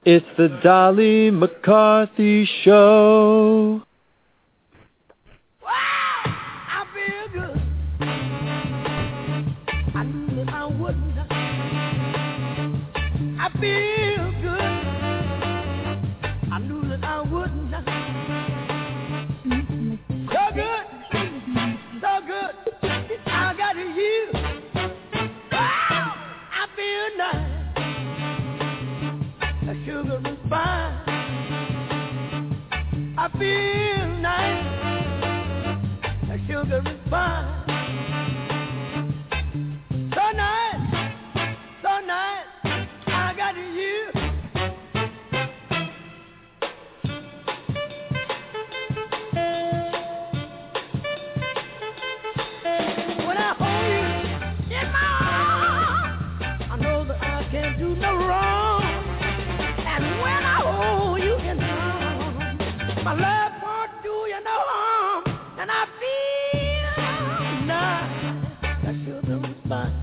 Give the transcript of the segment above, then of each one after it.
It's the Dolly McCarthy Show. Wow, I feel good. I knew that I wouldn't. I feel good. I knew that I wouldn't. So good, so good. I got you. Wow, I feel nice. The sugar is fine. I feel nice. The sugar is fine. So nice, so nice. I got you. When I hold you in my arms, I know that I can't do no wrong. And when I hold you in my arms, my love won't do you no harm. And I feel nice. The sugar is fine.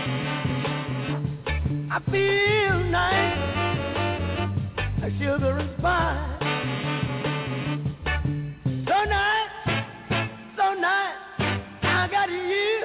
I feel nice. The sugar is fine. So nice, so nice. I got you.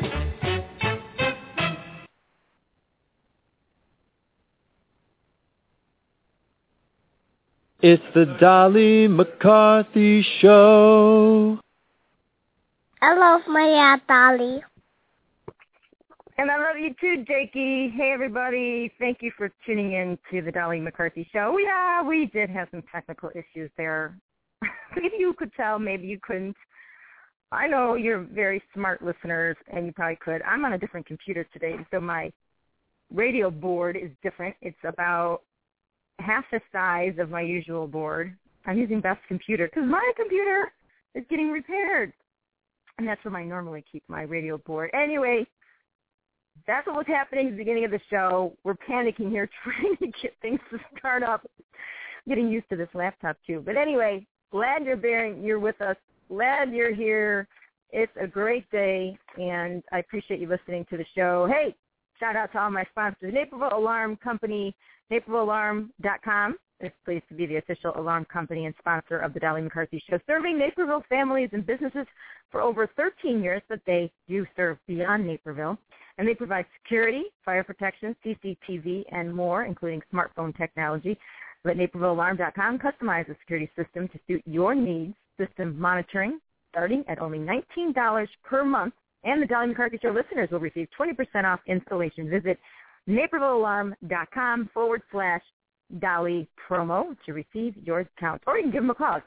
It's the Dolly McCarthy Show. I love my Dolly. And I love you too, Jakey. Hey, everybody. Thank you for tuning in to the Dolly McCarthy Show. Yeah, we did have some technical issues there. Maybe you could tell, maybe you couldn't. I know you're very smart listeners, and you probably could. I'm on a different computer today, so my radio board is different. It's about half the size of my usual board. I'm using Beth's computer because my computer is getting repaired. And that's where I normally keep my radio board. Anyway, that's what was happening at the beginning of the show. We're panicking here trying to get things to start up. Getting used to this laptop, too. But anyway, glad you're with us. Glad you're here. It's a great day, and I appreciate you listening to the show. Hey, shout out to all my sponsors. Naperville Alarm Company, napervillealarm.com. It's pleased to be the official alarm company and sponsor of the Dolly McCarthy Show, serving Naperville families and businesses for over 13 years, but they do serve beyond Naperville. And they provide security, fire protection, CCTV, and more, including smartphone technology. Let napervillealarm.com customize a security system to suit your needs. System monitoring starting at only $19 per month. And the Dolly McCarthy Show listeners will receive 20% off installation. Visit napervillealarm.com/Dolly promo to receive your discount. Or you can give them a call at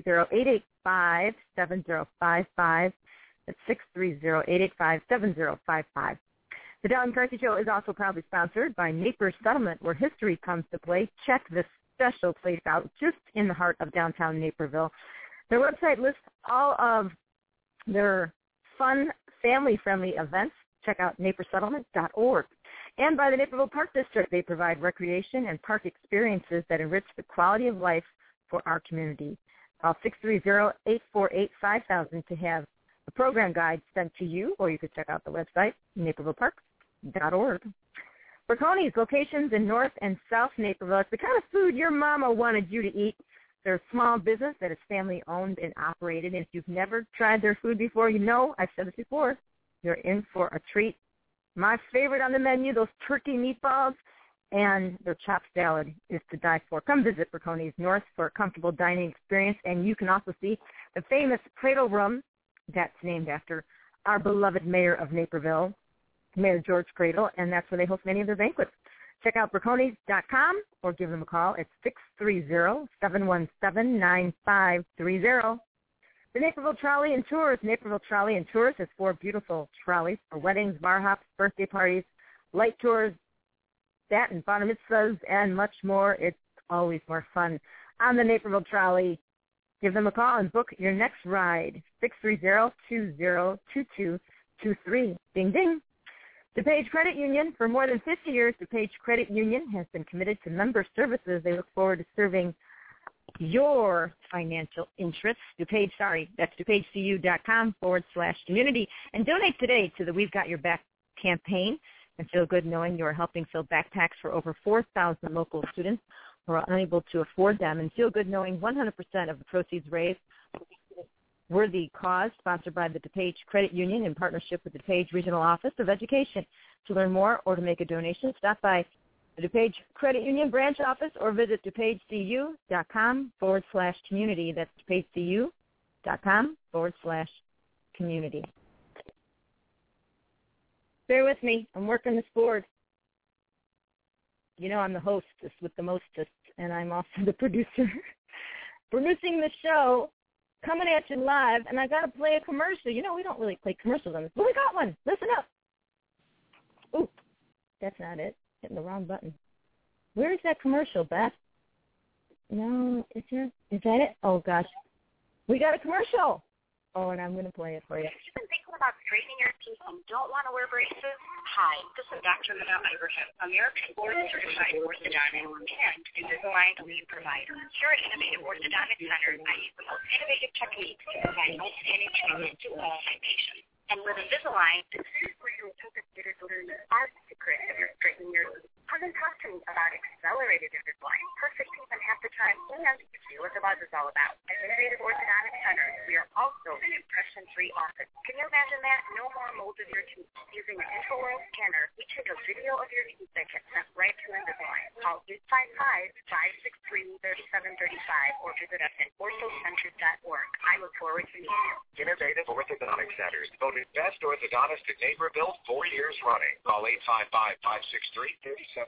630-885-7055. That's 630-885-7055. The Dolly McCarthy Show is also proudly sponsored by Naper Settlement, where history comes to play. Check this special place out just in the heart of downtown Naperville. Their website lists all of their fun, family-friendly events. Check out napersettlement.org. And by the Naperville Park District, they provide recreation and park experiences that enrich the quality of life for our community. Call 630-848-5000 to have a program guide sent to you, or you could check out the website, napervilleparks.org. Berconi's, locations in North and South Naperville. It's the kind of food your mama wanted you to eat. They're a small business that is family-owned and operated, and if you've never tried their food before, you know, I've said this before, you're in for a treat. My favorite on the menu, those turkey meatballs, and their chopped salad is to die for. Come visit Berconi's North for a comfortable dining experience, and you can also see the famous Cradle Room that's named after our beloved mayor of Naperville, Mayor George Cradle, and that's where they host many of their banquets. Check out Berconis.com or give them a call at 630-717-9530. The Naperville Trolley and Tours. Naperville Trolley and Tours has 4 beautiful trolleys for weddings, bar hops, birthday parties, light tours, that and bar mitzvahs, and much more. It's always more fun on the Naperville Trolley. Give them a call and book your next ride. 630-202223. Ding, ding. DuPage Credit Union. For more than 50 years, DuPage Credit Union has been committed to member services. They look forward to serving your financial interests. That's DuPageCU.com/community. And donate today to the We've Got Your Back campaign and feel good knowing you are helping fill backpacks for over 4,000 local students who are unable to afford them, and feel good knowing 100% of the proceeds raised worthy cause, sponsored by the DuPage Credit Union in partnership with the DuPage Regional Office of Education. To learn more or to make a donation, stop by the DuPage Credit Union branch office or visit DuPageCU.com/community. That's DuPageCU.com/community. Bear with me. I'm working this board. You know I'm the hostess with the mostest, and I'm also the producer. Producing the show, coming at you live, and I got to play a commercial. You know, we don't really play commercials on this, but we got one. Listen up. Ooh, that's not it. Hitting the wrong button. Where is that commercial, Beth? No, is that it? Oh, gosh. We got a commercial. Oh, and I'm going to play it for you. You've been thinking about straightening your teeth and don't want to wear braces? Hi, this is Dr. Lynette Iverson, American board-certified orthodontist and Invisalign lead provider. Here at Innovative Orthodontic Center, I use the most innovative techniques to provide outstanding treatment to all my patients. And with Invisalign, this is where you'll focus better to learn the art secret of your straightening your teeth. Cousin talk to me about accelerated Invisalign, perfect teeth in half the time, and see what the buzz is all about. At Innovative Orthodontic Center, we are also an impression-free office. Can you imagine that? No more molds of your teeth. Using an intraoral scanner, we take a video of your teeth that gets sent right to Invisalign. Call 855-563-3735 or visit us at orthocenter.org. I look forward to meeting you. Innovative Orthodontic Centers, voted best orthodontist in Naperville 4 years running. Call 855-563-3735.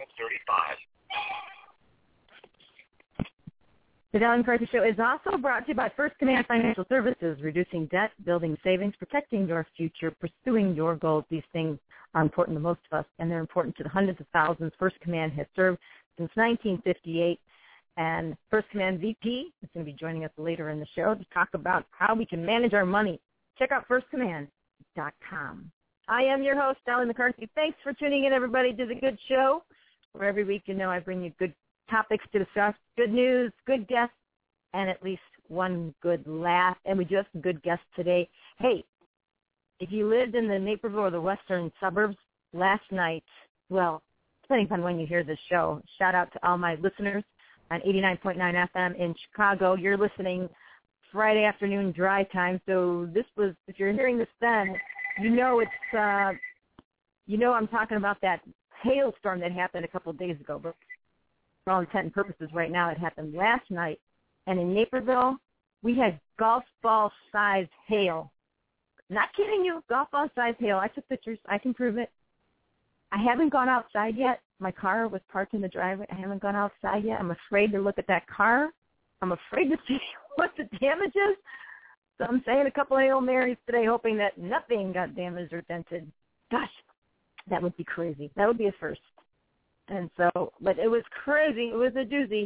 The Dali McCarthy Show is also brought to you by First Command Financial Services, reducing debt, building savings, protecting your future, pursuing your goals. These things are important to most of us, and they're important to the hundreds of thousands First Command has served since 1958. And First Command VP is going to be joining us later in the show to talk about how we can manage our money. Check out firstcommand.com. I am your host, Dali McCarthy. Thanks for tuning in, everybody, to The Good Show, where every week, you know, I bring you good topics to discuss, good news, good guests, and at least one good laugh. And we do have some good guests today. Hey, if you lived in the Naperville or the western suburbs last night, well, depending on when you hear this show, shout out to all my listeners on 89.9 FM in Chicago. You're listening Friday afternoon dry time. So this was, if you're hearing this then, you know it's, you know I'm talking about that hailstorm that happened a couple of days ago. But for all intent and purposes right now, it happened last night. And in Naperville, we had golf ball-sized hail. Not kidding you, golf ball-sized hail. I took pictures. I can prove it. I haven't gone outside yet. My car was parked in the driveway. I haven't gone outside yet. I'm afraid to look at that car. I'm afraid to see what the damage is. So I'm saying a couple of Hail Marys today, hoping that nothing got damaged or dented. Gosh, that would be crazy. That would be a first. And so, but it was crazy. It was a doozy.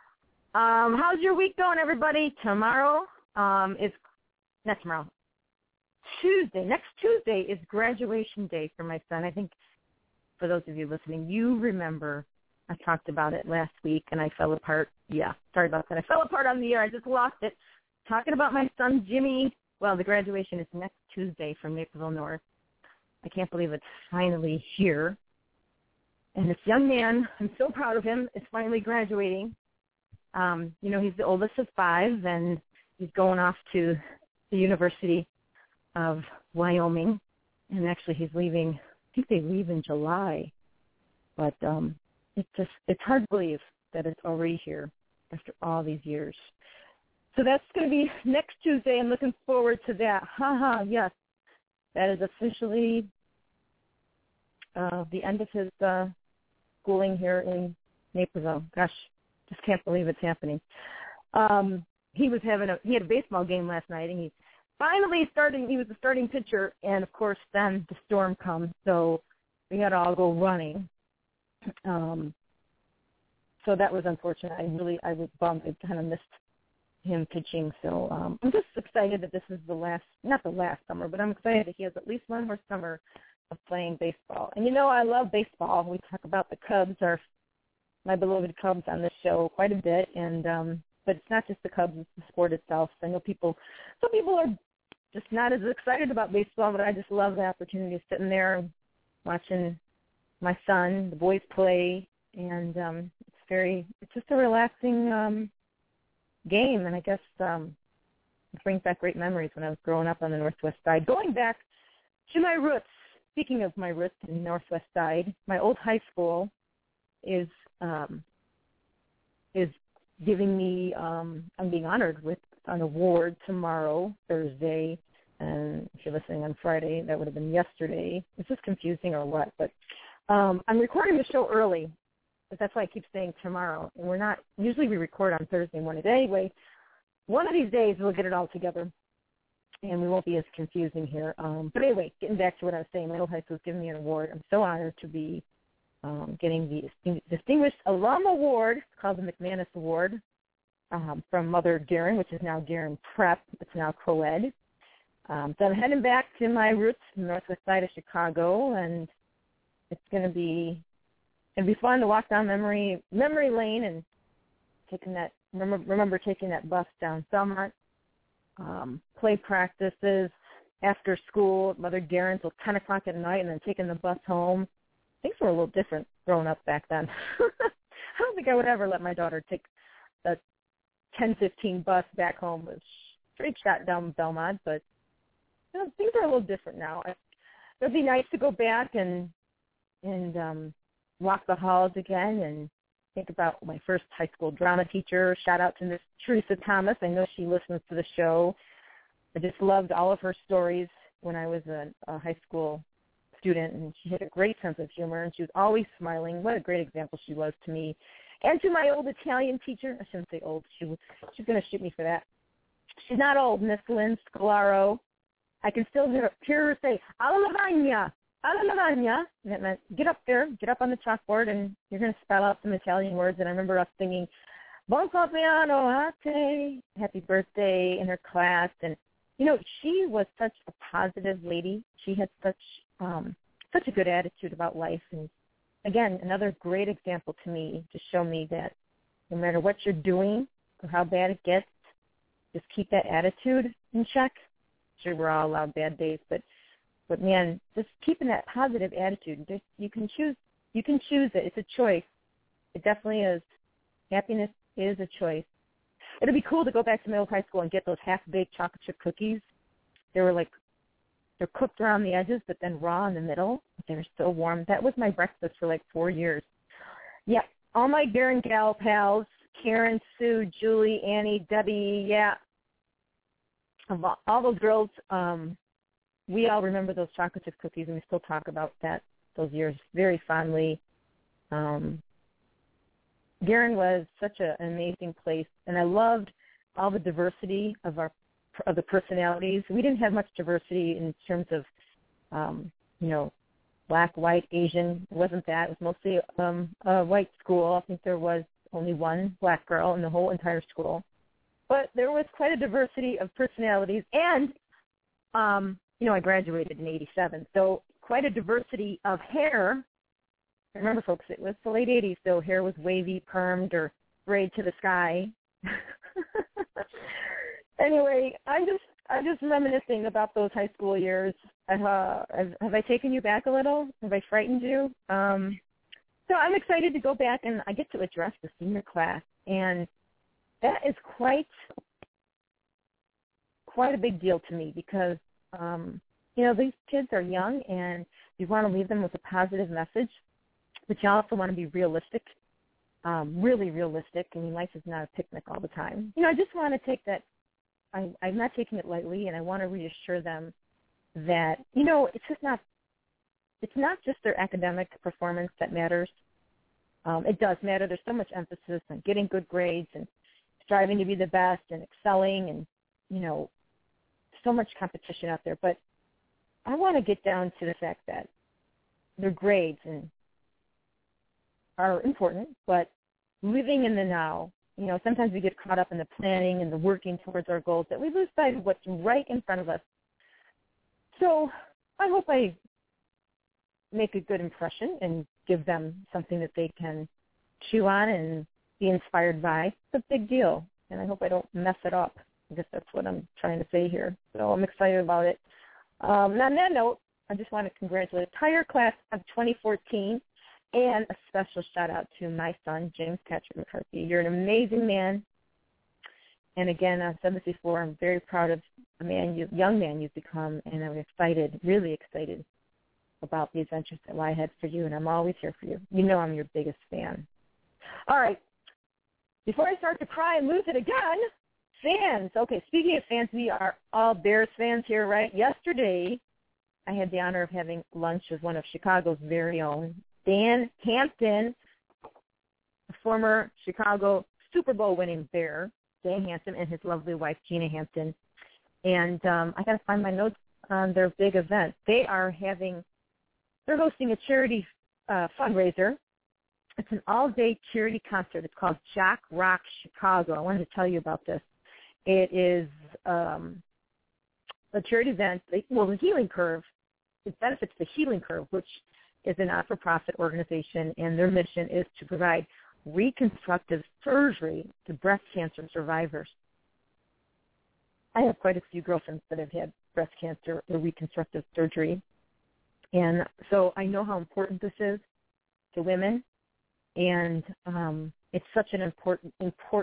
How's your week going, everybody? Tomorrow is, not tomorrow, Tuesday. Next Tuesday is graduation day for my son. I think for those of you listening, you remember I talked about it last week and I fell apart. Yeah, sorry about that. I fell apart on the air. I just lost it. Talking about my son, Jimmy. Well, the graduation is next Tuesday from Naperville North. I can't believe it's finally here. And this young man, I'm so proud of him, is finally graduating. You know, he's the oldest of 5, and he's going off to the University of Wyoming. And actually he's leaving, I think they leave in July. But it's hard to believe that it's already here after all these years. So that's going to be next Tuesday. I'm looking forward to that. Yes. That is officially the end of his schooling here in Naperville. Gosh, just can't believe it's happening. He had a baseball game last night, and he finally started. He was the starting pitcher, and of course, then the storm comes, so we had to all go running. So that was unfortunate. I was bummed. I kind of missed him pitching. So I'm just excited that this is not the last summer, but I'm excited that he has at least one more summer of playing baseball. And you know, I love baseball. We talk about the Cubs, my beloved Cubs, on this show quite a bit. And but it's not just the Cubs; it's the sport itself. I know some people are just not as excited about baseball, but I just love the opportunity of sitting there and watching my son, the boys play, and it's it's just a relaxing game, and I guess it brings back great memories when I was growing up on the Northwest Side. Going back to my roots, speaking of my roots in the Northwest Side, my old high school is giving me, I'm being honored with an award tomorrow, Thursday, and if you're listening on Friday, that would have been yesterday. Is this confusing or what? But I'm recording the show early, but that's why I keep saying tomorrow. And we're not, usually we record on Thursday morning. Anyway, one of these days we'll get it all together, and we won't be as confusing here. But anyway, getting back to what I was saying, my old high school is giving me an award. I'm so honored to be getting the Distinguished Alum Award, called the McManus Award, from Mother Guerin, which is now Guerin Prep. It's now co-ed. So I'm heading back to my roots, the Northwest Side of Chicago, and it's going to be fun to walk down memory lane and taking that. Remember taking that bus down Belmont, play practices after school at Mother Guerin till 10 o'clock at night, and then taking the bus home. Things were a little different growing up back then. I don't think I would ever let my daughter take the 10:15 bus back home. It was straight shot down Belmont, but things are a little different now. It would be nice to go back and walk the halls again and think about my first high school drama teacher. Shout out to Miss Teresa Thomas. I know she listens to the show. I just loved all of her stories when I was a high school student, and she had a great sense of humor, and she was always smiling. What a great example she was to me. And to my old Italian teacher, I shouldn't say old, she's going to shoot me for that. She's not old, Miss Lynn Scalaro. I can still hear her say, alla lavagna. And that meant get up on the chalkboard, and you're going to spell out some Italian words. And I remember us singing, Buon compleanno a te, happy birthday, in her class. And, she was such a positive lady. She had such a good attitude about life. And, again, another great example to me to show me that no matter what you're doing or how bad it gets, just keep that attitude in check. Sure, we're all allowed bad days, but man, just keeping that positive attitude. You can choose it. It's a choice. It definitely is. Happiness is a choice. It'd be cool to go back to middle high school and get those half-baked chocolate chip cookies. They're cooked around the edges, but then raw in the middle. They were so warm. That was my breakfast for 4 years. Yeah, all my Guerin gal pals, Karen, Sue, Julie, Annie, Debbie, yeah, all those girls, we all remember those chocolate chip cookies, and we still talk about those years very fondly. Guerin was such an amazing place, and I loved all the diversity of the personalities. We didn't have much diversity in terms of, black, white, Asian. It wasn't that. It was mostly a white school. I think there was only one black girl in the whole entire school. But there was quite a diversity of personalities, and I graduated in 87, so quite a diversity of hair. Remember, folks, it was the late 80s, so hair was wavy, permed, or braid to the sky. Anyway, I'm just reminiscing about those high school years. Have I taken you back a little? Have I frightened you? So I'm excited to go back, and I get to address the senior class, and that is quite a big deal to me because these kids are young, and you want to leave them with a positive message, but you also want to be realistic, really realistic. I mean, life is not a picnic all the time. I just want to take that. I'm not taking it lightly, and I want to reassure them that, it's not just their academic performance that matters. It does matter. There's so much emphasis on getting good grades and striving to be the best and excelling and, so much competition out there. But I want to get down to the fact that their grades are important, but living in the now, sometimes we get caught up in the planning and the working towards our goals that we lose sight of what's right in front of us. So I hope I make a good impression and give them something that they can chew on and be inspired by. It's a big deal, and I hope I don't mess it up. I guess that's what I'm trying to say here. So I'm excited about it. Now, on that note, I just want to congratulate the entire class of 2014. And a special shout-out to my son, James Patrick McCarthy. You're an amazing man. And again, I've said this before, I'm very proud of the young man you've become, and I'm excited, really excited about the adventures that lie ahead for you, and I'm always here for you. You know I'm your biggest fan. All right. Before I start to cry and lose it again, fans. Okay, speaking of fans, we are all Bears fans here, right? Yesterday, I had the honor of having lunch with one of Chicago's very own, Dan Hampton, a former Chicago Super Bowl winning Bear, Dan Hampton, and his lovely wife, Gina Hampton. And I got to find my notes on their big event. They're hosting a charity fundraiser. It's an all-day charity concert. It's called Jock Rock Chicago. I wanted to tell you about this. It is a charity event. The Healing Curve, it benefits the Healing Curve, which is a not-for-profit organization, and their mission is to provide reconstructive surgery to breast cancer survivors. I have quite a few girlfriends that have had breast cancer or reconstructive surgery, and so I know how important this is to women, and it's such an important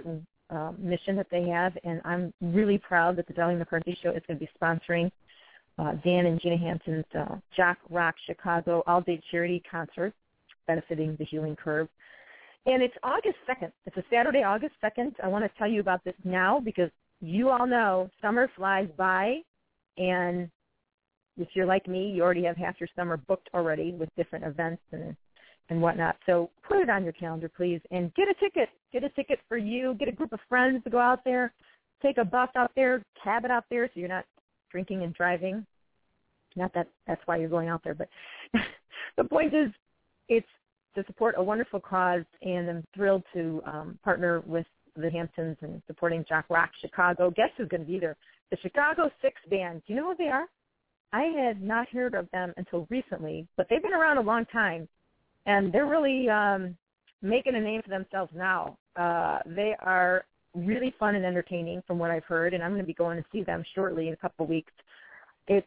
mission that they have, and I'm really proud that the Darlene McCarthy Show is going to be sponsoring Dan and Gina Hampton's Jock Rock Chicago all-day charity concert benefiting the Healing Curve. And it's August 2nd. It's a Saturday, August 2nd. I want to tell you about this now because you all know summer flies by, and if you're like me, you already have half your summer booked already with different events and whatnot. So put it on your calendar, please, and get a ticket. Get a ticket for you. Get a group of friends to go out there. Take a bus out there, cab it out there so you're not drinking and driving. Not that that's why you're going out there, but the point is it's to support a wonderful cause, and I'm thrilled to partner with the Hamptons and supporting Jock Rock Chicago. Guess who's going to be there? The Chicago Six Band. Do you know who they are? I had not heard of them until recently, but they've been around a long time, and they're really making a name for themselves now. They are really fun and entertaining from what I've heard, and I'm going to be going to see them shortly in a couple of weeks. It's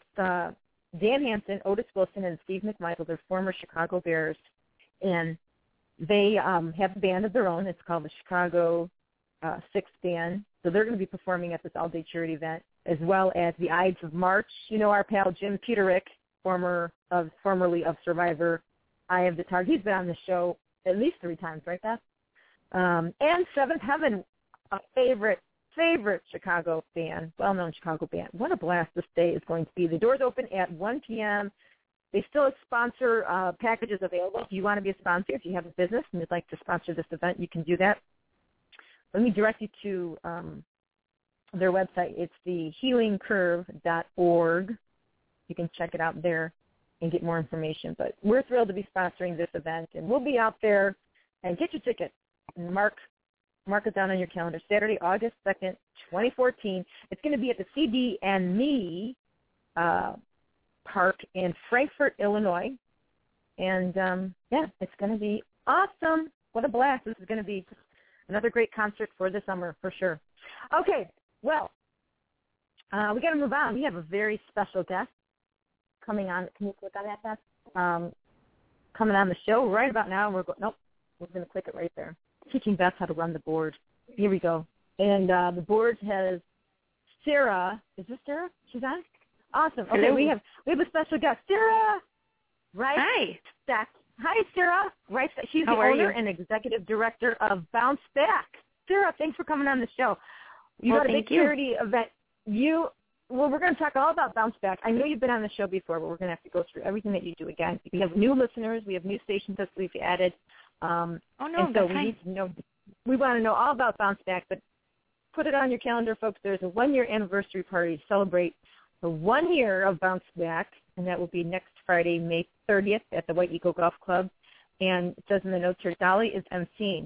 Dan Hampton, Otis Wilson, and Steve McMichael. They're former Chicago Bears, and they have a band of their own. It's called the Chicago Six Band. So they're going to be performing at this all-day charity event, as well as the Ides of March. You know our pal Jim Peterick, formerly of Survivor, Eye of the Target. He's been on the show at least 3 times, right, Beth? And Seventh Heaven, a favorite Chicago band, well-known Chicago band. What a blast this day is going to be. The doors open at 1 p.m. They still have sponsor packages available. If you want to be a sponsor, if you have a business and you'd like to sponsor this event, you can do that. Let me direct you to their website. It's thehealingcurve.org. You can check it out there and get more information. But we're thrilled to be sponsoring this event, and we'll be out there. And get your ticket. And mark it down on your calendar. Saturday, August 2nd, 2014. It's going to be at the CD and Me Park in Frankfort, Illinois. And, it's going to be awesome. What a blast. This is going to be another great concert for the summer, for sure. Okay, well, we got to move on. We have a very special guest coming on. Can you click on that, Beth? Coming on the show right about now. We're going to click it right there. Teaching Beth how to run the board. Here we go. And the board has Sarah. Is this Sarah? She's on? Awesome. Okay, hello. we have a special guest. Sarah! Right? Hi. Hi, Sarah. Right. She's the owner and executive director of Bounce Back. Sarah, thanks for coming on the show. You got a big charity event. We're going to talk all about Bounce Back. I know you've been on the show before, but we're going to have to go through everything that you do again. We have new listeners. We have new stations that we've added. So we want to know all about Bounce Back, but put it on your calendar, folks. There's a 1-year anniversary party to celebrate the 1 year of Bounce Back, and that will be next Friday, May 30th at the White Eagle Golf Club. And it says in the notes here, Dolly is emceeing.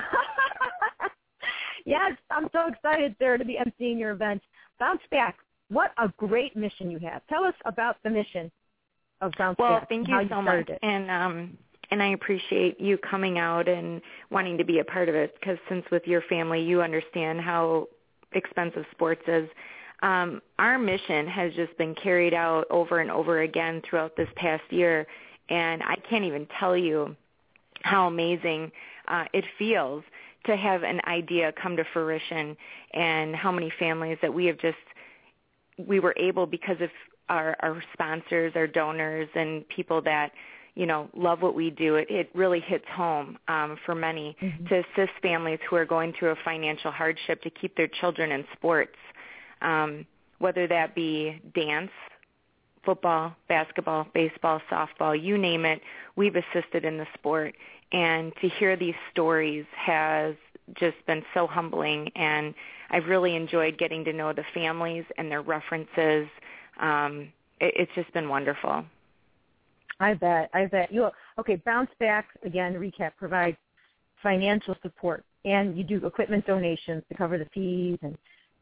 Yes, I'm so excited, Sarah, to be emceeing your event. Bounce Back, what a great mission you have. Tell us about the mission of Bounce Back. Well, thank you so much. And I appreciate you coming out and wanting to be a part of it, because since with your family you understand how expensive sports is. Our mission has just been carried out over and over again throughout this past year, and I can't even tell you how amazing it feels to have an idea come to fruition, and how many families that we were able, because of our sponsors, our donors, and people that, love what we do. It really hits home for many to assist families who are going through a financial hardship to keep their children in sports, whether that be dance, football, basketball, baseball, softball, you name it. We've assisted in the sport. And to hear these stories has just been so humbling, and I've really enjoyed getting to know the families and their references. It's just been wonderful. I bet. Okay, Bounce Back, again, recap, provides financial support, and you do equipment donations to cover the fees and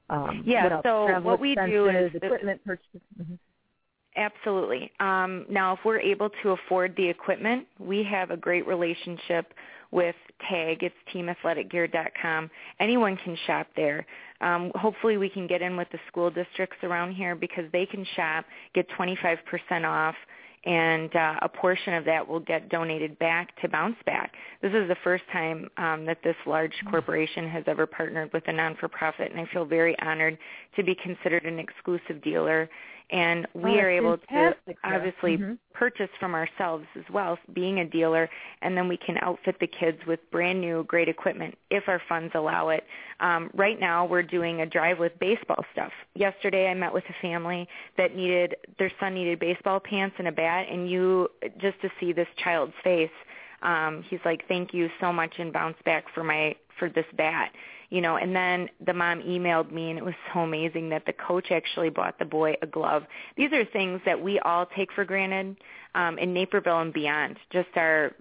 so what we do is equipment purchases. Absolutely. Now, if we're able to afford the equipment, we have a great relationship with TAG. It's teamathleticgear.com. Anyone can shop there. Hopefully we can get in with the school districts around here, because they can shop, get 25% off, and a portion of that will get donated back to Bounce Back. This is the first time that this large corporation has ever partnered with a non-for-profit, and I feel very honored to be considered an exclusive dealer. And we are able to obviously purchase from ourselves as well, being a dealer, and then we can outfit the kids with brand new great equipment if our funds allow it. Right now we're doing a drive with baseball stuff. Yesterday I met with a family that their son needed baseball pants and a bat, and just to see this child's face, he's like, thank you so much in Bounce Back for this bat. And then the mom emailed me, and it was so amazing that the coach actually bought the boy a glove. These are things that we all take for granted in Naperville and beyond, just our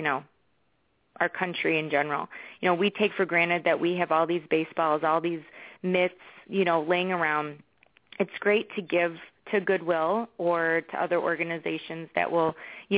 country in general. We take for granted that we have all these baseballs, all these mitts, laying around. It's great to give to Goodwill or to other organizations that will,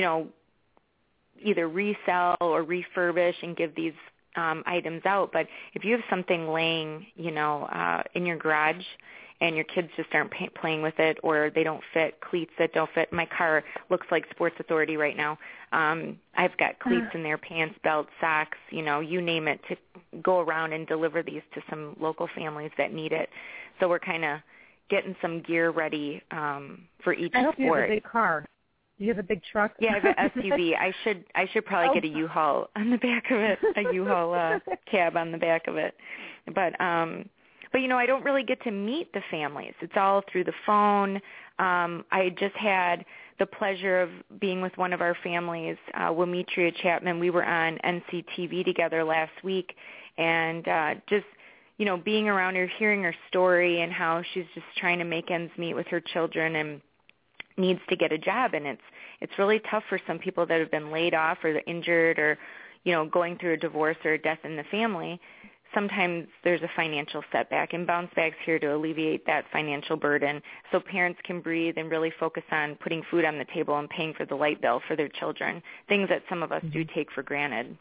either resell or refurbish and give these items out. But if you have something laying, in your garage, and your kids just aren't playing with it, or they don't fit, cleats that don't fit. My car looks like Sports Authority right now. I've got cleats in there, pants, belts, socks, you name it, to go around and deliver these to some local families that need it. So we're kind of getting some gear ready for each sport. I hope you have a big car. Do you have a big truck? Yeah, I have an SUV. I should probably get a U-Haul on the back of it, a U-Haul cab on the back of it. But I don't really get to meet the families. It's all through the phone. I just had the pleasure of being with one of our families, Wimetria Chapman. We were on NCTV together last week, and just being around her, hearing her story, and how she's just trying to make ends meet with her children and needs to get a job. And it's really tough for some people that have been laid off or injured, or going through a divorce or a death in the family. Sometimes there's a financial setback, and Bounce Back's here to alleviate that financial burden so parents can breathe and really focus on putting food on the table and paying for the light bill for their children, things that some of us do take for granted.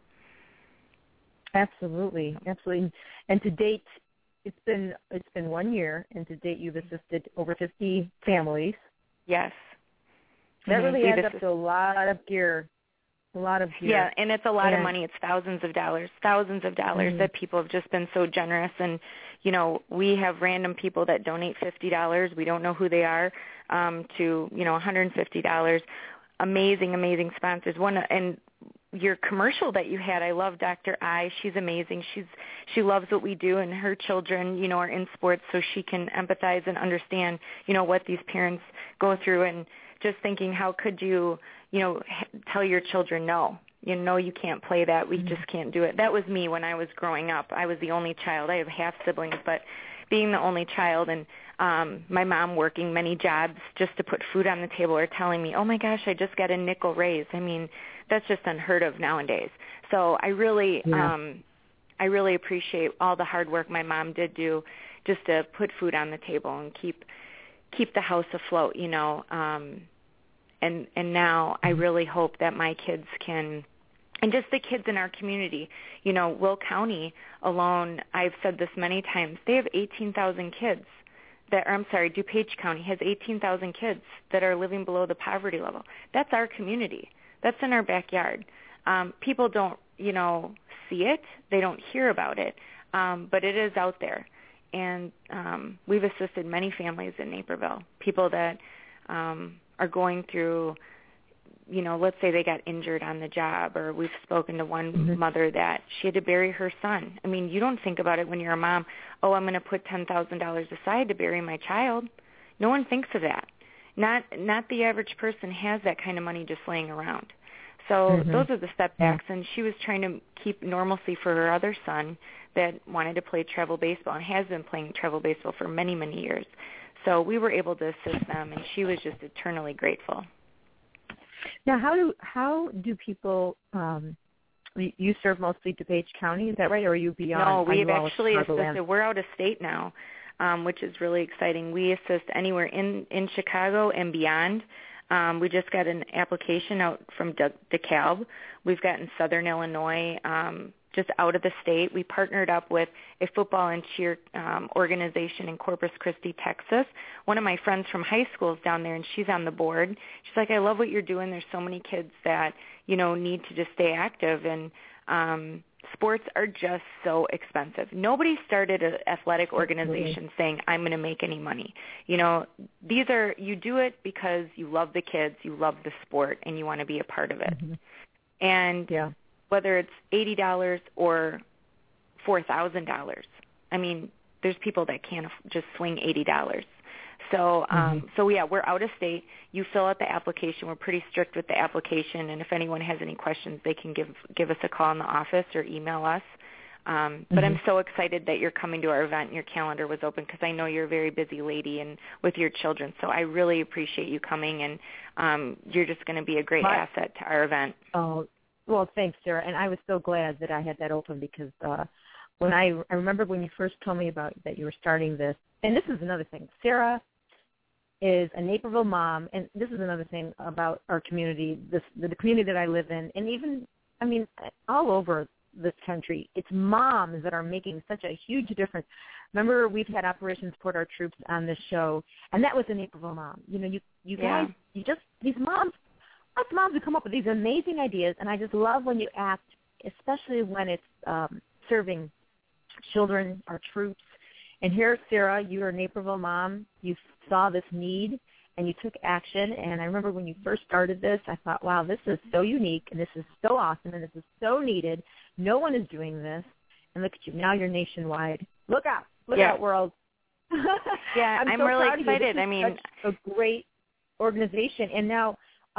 Absolutely. And to date, it's been 1 year, and to date you've assisted over 50 families. Yes. That really adds up to a lot of gear. Yeah, and it's a lot of money. It's thousands of dollars that people have just been so generous. And, we have random people that donate $50. We don't know who they are, to, $150. Amazing sponsors. And your commercial that you had, I love Dr. I. She's amazing. She loves what we do, and her children, are in sports, so she can empathize and understand, what these parents go through. And just thinking, how could you, tell your children no? You can't play that. We just can't do it. That was me when I was growing up. I was the only child. I have half siblings, but being the only child, and my mom working many jobs just to put food on the table, or telling me, oh my gosh, I just got a nickel raise. I mean, that's just unheard of nowadays. So I really appreciate all the hard work my mom did do just to put food on the table and keep the house afloat, And now I really hope that my kids can, and just the kids in our community, Will County alone, I've said this many times, they have 18,000 kids DuPage County has 18,000 kids that are living below the poverty level. That's our community. That's in our backyard. People don't, see it. They don't hear about it, but it is out there. And we've assisted many families in Naperville, people that are going through, let's say they got injured on the job, or we've spoken to one mother that she had to bury her son. I mean, you don't think about it when you're a mom, oh, I'm going to put $10,000 aside to bury my child. No one thinks of that. Not the average person has that kind of money just laying around. So those are the setbacks, and she was trying to keep normalcy for her other son that wanted to play travel baseball and has been playing travel baseball for many, many years. So we were able to assist them, and she was just eternally grateful. Now, how do people? You serve mostly DuPage County, is that right, or are you beyond? No, we've actually assisted. We're out of state now, which is really exciting. We assist anywhere in Chicago and beyond. We just got an application out from DeKalb. We've got in Southern Illinois, just out of the state. We partnered up with a football and cheer organization in Corpus Christi, Texas. One of my friends from high school is down there, and she's on the board. She's like, I love what you're doing. There's so many kids that, need to just stay active, and sports are just so expensive. Nobody started an athletic organization saying, I'm going to make any money. You do it because you love the kids, you love the sport, and you want to be a part of it. And whether it's $80 or $4,000, I mean, there's people that can't just swing $80. So, we're out of state. You fill out the application. We're pretty strict with the application, and if anyone has any questions, they can give us a call in the office or email us. But I'm so excited that you're coming to our event and your calendar was open, because I know you're a very busy lady and with your children. So I really appreciate you coming, and you're just going to be a great asset to our event. Oh, well, thanks, Sarah. And I was so glad that I had that open, because when I remember when you first told me about that you were starting this, and this is another thing. Sarah is a Naperville mom, and this is another thing about our community, the community that I live in, and even, all over this country, it's moms that are making such a huge difference. Remember, we've had Operation Support Our Troops on this show, and that was a Naperville mom. You guys, these moms, us moms who come up with these amazing ideas, and I just love when you act, especially when it's serving children, our troops. And here, Sarah, you're a Naperville mom. You saw this need, and you took action. And I remember when you first started this, I thought, wow, this is so unique, and this is so awesome, and this is so needed. No one is doing this. And look at you. Now you're nationwide. Look out. Look out, world. I'm so really excited. This is such a great organization. And now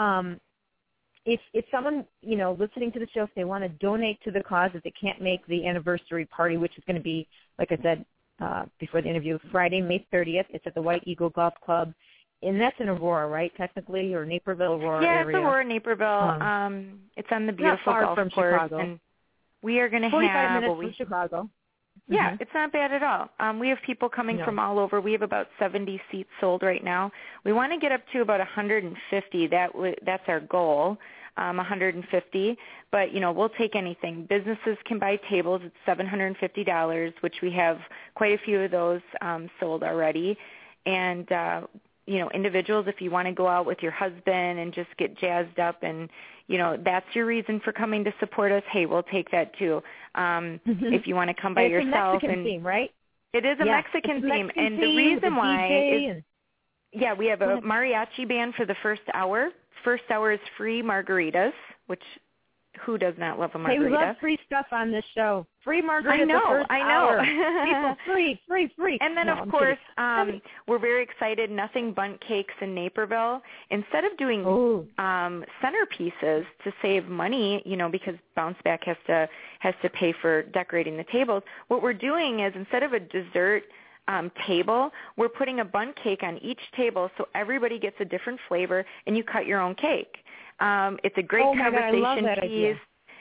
if someone, listening to the show, if they want to donate to the cause, if they can't make the anniversary party, which is going to be, like I said, before the interview, Friday, May 30th. It's at the White Eagle Golf Club, and that's in Aurora, right, technically, or Naperville, Aurora area? Yeah, it's Aurora, Naperville. It's on the beautiful golf from course, Chicago. And we are going to have 45 minutes from Chicago. Yeah, it's not bad at all. We have people coming from all over. We have about 70 seats sold right now. We want to get up to about 150. That's our goal. 150, but we'll take anything. Businesses can buy tables at $750, which we have quite a few of those sold already. And individuals, if you want to go out with your husband and just get jazzed up, and that's your reason for coming to support us, hey, we'll take that too. If you want to come by yourself, it's a Mexican theme, right? It is a Mexican theme, and the reason why is we have a mariachi band for the first hour. First hour is free margaritas, which who does not love a margarita? Hey, we love free stuff on this show. Free margaritas the first hour. People, free. And then, of course, we're very excited, Nothing Bundt Cakes in Naperville. Instead of doing centerpieces to save money, because Bounce Back has to pay for decorating the tables, what we're doing is, instead of a dessert table, we're putting a bundt cake on each table, so everybody gets a different flavor, and you cut your own cake. It's a great conversation piece,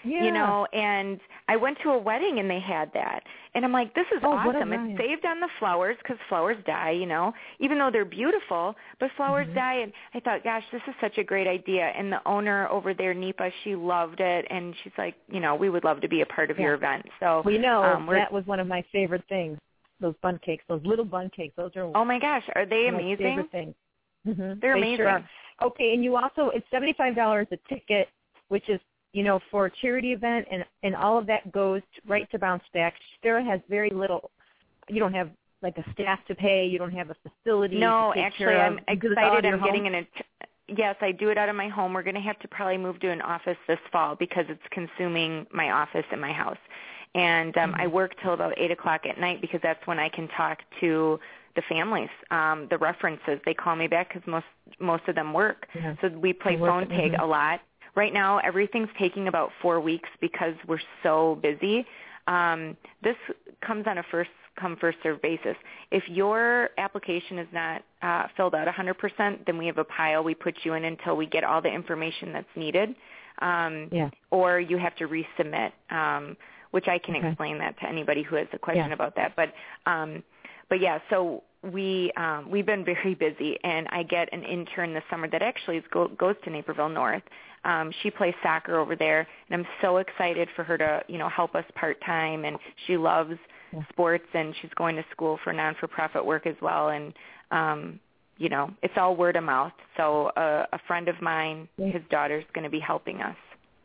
and I went to a wedding and they had that, and I'm like, this is awesome. It's saved on the flowers, because flowers die, even though they're beautiful, but flowers die. And I thought, gosh, this is such a great idea. And the owner over there, Nipa, she loved it, and she's like, we would love to be a part of your event. So that was one of my favorite things. Those bundt cakes, those little bundt cakes, those are oh my gosh, are they amazing? My favorite things. They're amazing. Sure are. Okay, and you also, it's $75 a ticket, which is for a charity event, and all of that goes right to Bounce Back. Sarah has very little. You don't have like a staff to pay. You don't have a facility. No, to take actually, care I'm of. excited. I'm getting yes, I do it out of my home. We're going to have to probably move to an office this fall because it's consuming my office in my house. And I work till about 8 o'clock at night because that's when I can talk to the families, the references. They call me back because most of them work. Yeah. So we play phone tag a lot. Right now, everything's taking about 4 weeks because we're so busy. This comes on a first-come, first-served basis. If your application is not filled out 100%, then we have a pile. We put you in until we get all the information that's needed. Or you have to resubmit, which I can explain that to anybody who has a question about that. But yeah, so we've been very busy, and I get an intern this summer that actually goes to Naperville North. She plays soccer over there, and I'm so excited for her to, help us part-time, and she loves sports, and she's going to school for non-for-profit work as well, and, it's all word of mouth. So a friend of mine, his daughter's going to be helping us.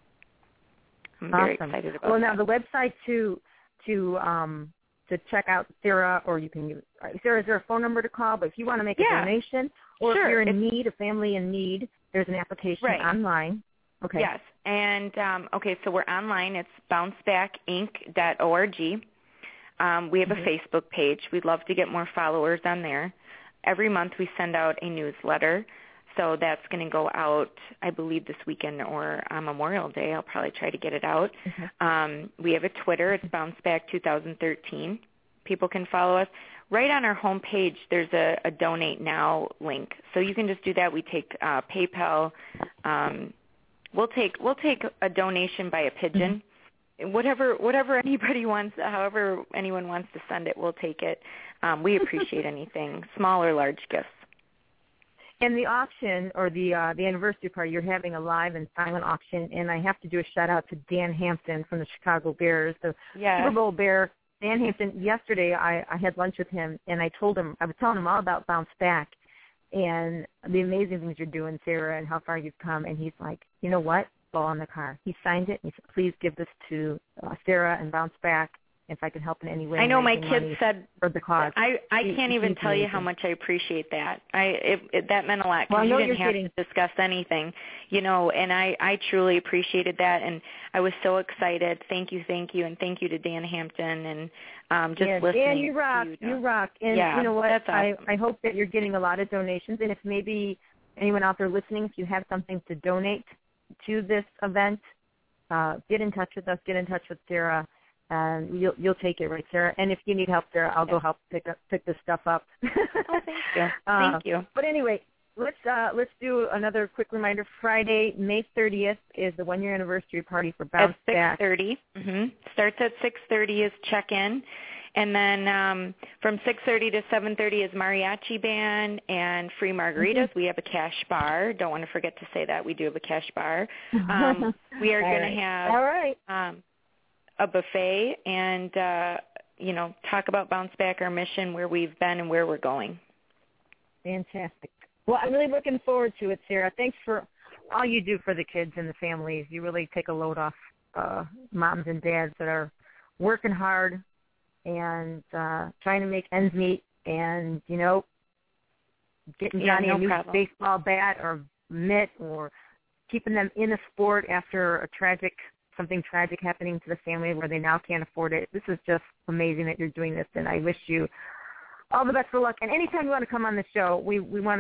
I'm very excited about that. Well, now the website to check out Sarah, or you can Sarah, is there a phone number to call? But if you want to make a donation, or if you're in need, a family in need, there's an application online. Okay. Yes. And, so we're online. It's bouncebackinc.org. We have a Facebook page. We'd love to get more followers on there. Every month we send out a newsletter. So that's going to go out, I believe, this weekend or on Memorial Day. I'll probably try to get it out. We have a Twitter. It's BounceBack2013. People can follow us. Right on our home page, there's a Donate Now link. So you can just do that. We take PayPal. We'll take a donation by a pigeon. Whatever anybody wants, however anyone wants to send it, we'll take it. We appreciate anything, small or large gifts. And the auction, or the anniversary party, you're having a live and silent auction, and I have to do a shout-out to Dan Hampton from the Chicago Bears, the Super Bowl Bear. Dan Hampton, yesterday I had lunch with him, and I was telling him all about Bounce Back and the amazing things you're doing, Sarah, and how far you've come, and he's like, you know what? Ball on the car. He signed it, and he said, please give this to Sarah and Bounce Back. If I can help in any way. I know my kids said for the cause. I can't even tell you how much I appreciate that. That meant a lot because you didn't have to discuss anything, and I truly appreciated that, and I was so excited. Thank you, and thank you to Dan Hampton, and listening. Dan, you rock. You rock. And you know what? That's awesome. I hope that you're getting a lot of donations, and if maybe anyone out there listening, if you have something to donate to this event, get in touch with us. Get in touch with Sarah. And you'll take it, right, Sarah? And if you need help, Sarah, I'll go help pick this stuff up. Oh, thank you. Thank you. But anyway, let's do another quick reminder. Friday, May 30th is the 1-year anniversary party for Bounce Back. At 6:30. Starts at 6:30 is check-in, and then from 6:30 to 7:30 is mariachi band and free margaritas. We have a cash bar. Don't want to forget to say that we do have a cash bar. We are going to have a buffet and, talk about Bounce Back, our mission, where we've been and where we're going. Fantastic. Well, I'm really looking forward to it, Sarah. Thanks for all you do for the kids and the families. You really take a load off moms and dads that are working hard and trying to make ends meet and, getting Johnny a new baseball bat or mitt or keeping them in a sport after something tragic happening to the family where they now can't afford it. This is just amazing that you're doing this, and I wish you all the best of luck. And anytime you want to come on the show, we want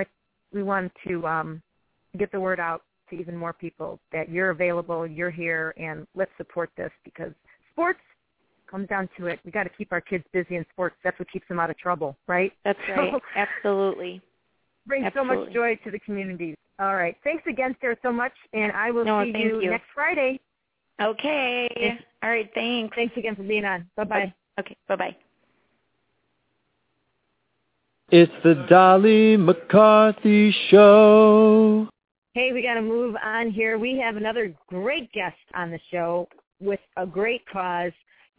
to get the word out to even more people that you're available, you're here, and let's support this because sports comes down to it. We got to keep our kids busy in sports. That's what keeps them out of trouble, right? That's right. Absolutely. Brings so much joy to the communities. All right. Thanks again, Sarah, so much, and I will see you next Friday. Okay. All right, thanks. Thanks again for being on. Bye-bye. Okay, bye-bye. It's the Dolly McCarthy Show. Hey, we got to move on here. We have another great guest on the show with a great cause.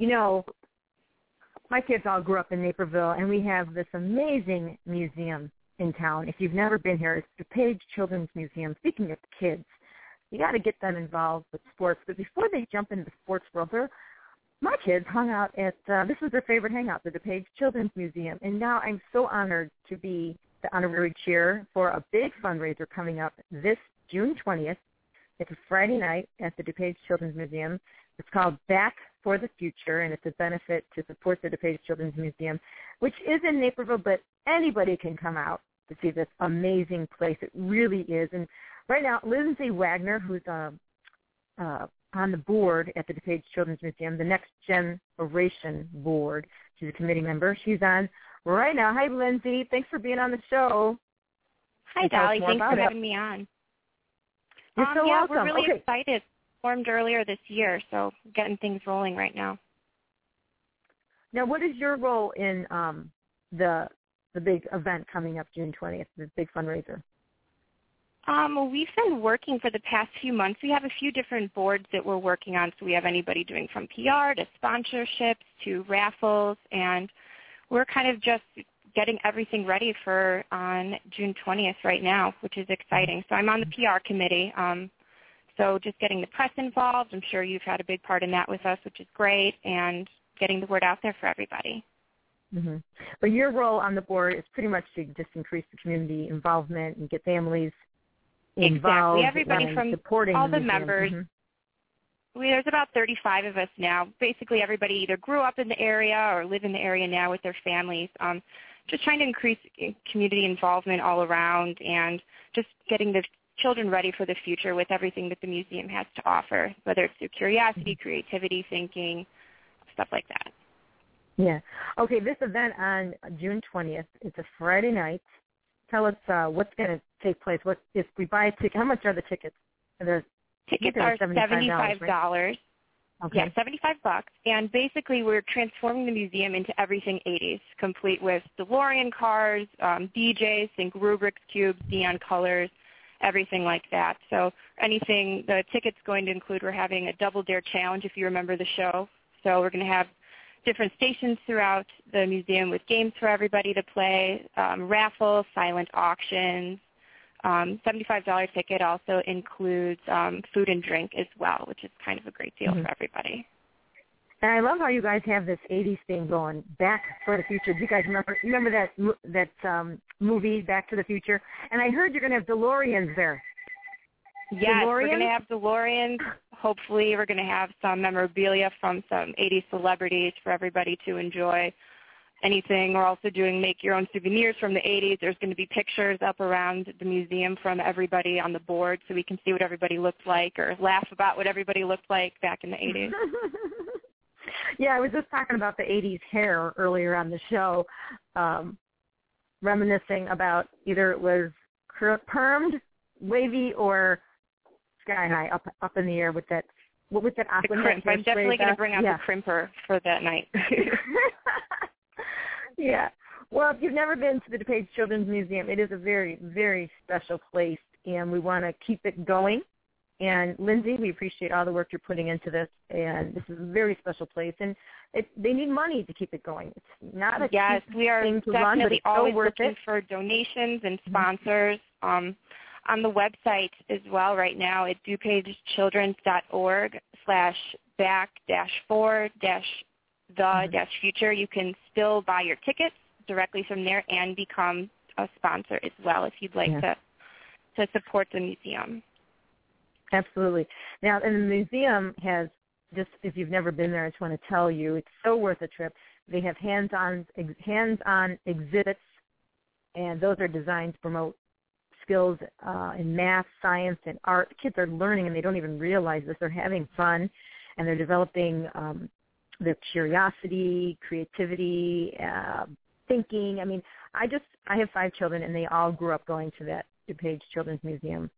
My kids all grew up in Naperville, and we have this amazing museum in town. If you've never been here, it's the Page Children's Museum. Speaking of kids, You got to get them involved with sports. But before they jump into the sports world, my kids hung out at, this was their favorite hangout, the DuPage Children's Museum. And now I'm so honored to be the honorary chair for a big fundraiser coming up this June 20th. It's a Friday night at the DuPage Children's Museum. It's called Back for the Future, and it's a benefit to support the DuPage Children's Museum, which is in Naperville, but anybody can come out to see this amazing place. It really is. And right now, Lindsay Wagner, who's on the board at the DuPage Children's Museum, the Next Generation Board, she's a committee member. She's on right now. Hi, Lindsay. Thanks for being on the show. Hi, Dolly. Thanks for having me on. You're so welcome. We're really excited. Formed earlier this year, so getting things rolling right now. Now, what is your role in the big event coming up June 20th, the big fundraiser? We've been working for the past few months. We have a few different boards that we're working on, so we have anybody doing from PR to sponsorships to raffles, and we're kind of just getting everything ready for on June 20th right now, which is exciting. So I'm on the PR committee, so just getting the press involved. I'm sure you've had a big part in that with us, which is great, and getting the word out there for everybody. Mm-hmm. But your role on the board is pretty much to just increase the community involvement and get families involved. Exactly. Everybody from supporting all the museum. members. Mm-hmm. There's about 35 of us now. Basically, everybody either grew up in the area or live in the area now with their families. Just trying to increase community involvement all around and just getting the children ready for the future with everything that the museum has to offer, whether it's through curiosity, creativity, thinking, stuff like that. Yeah. Okay, this event on June 20th, it's a Friday night. Tell us what's going to take place. What if we buy a ticket? How much are the tickets? Tickets are $75. Right? Okay. Yeah, $75. And basically we're transforming the museum into everything 80s, complete with DeLorean cars, DJs, think Rubik's Cubes, neon colors, everything like that. So anything, the ticket's going to include, we're having a Double Dare Challenge, if you remember the show. So we're going to have different stations throughout the museum with games for everybody to play, raffles, silent auctions. $75 ticket also includes food and drink as well, which is kind of a great deal for everybody. And I love how you guys have this 80s thing going, Back for the Future. Do you guys remember that movie, Back to the Future? And I heard you're going to have DeLoreans there. Yes, we're going to have DeLoreans. Hopefully we're going to have some memorabilia from some 80s celebrities for everybody to enjoy. Anything. We're also doing make your own souvenirs from the 80s. There's going to be pictures up around the museum from everybody on the board so we can see what everybody looked like or laugh about what everybody looked like back in the 80s. Yeah, I was just talking about the 80s hair earlier on the show, reminiscing about either it was permed, wavy, or sky high, up in the air with that. What was that? The crimp. I'm definitely going to bring out the crimper for that night. Yeah. Well, if you've never been to the DuPage Children's Museum, it is a very, very special place, and we want to keep it going. And, Lindsay, we appreciate all the work you're putting into this, and this is a very special place. And they need money to keep it going. It's not a cheap we are thing to definitely run, but it's always so worth looking it. for donations and sponsors. On the website as well right now at DuPageChildren.org/back-for-the-future. You can still buy your tickets directly from there and become a sponsor as well if you'd like to support the museum. Absolutely. Now, and the museum has, just if you've never been there, I just want to tell you, it's so worth a trip. They have hands-on exhibits, and those are designed to promote skills in math, science, and art. The kids are learning, and they don't even realize this. They're having fun, and they're developing their curiosity, creativity, thinking. I mean, I have 5 children, and they all grew up going to that DuPage Children's Museum.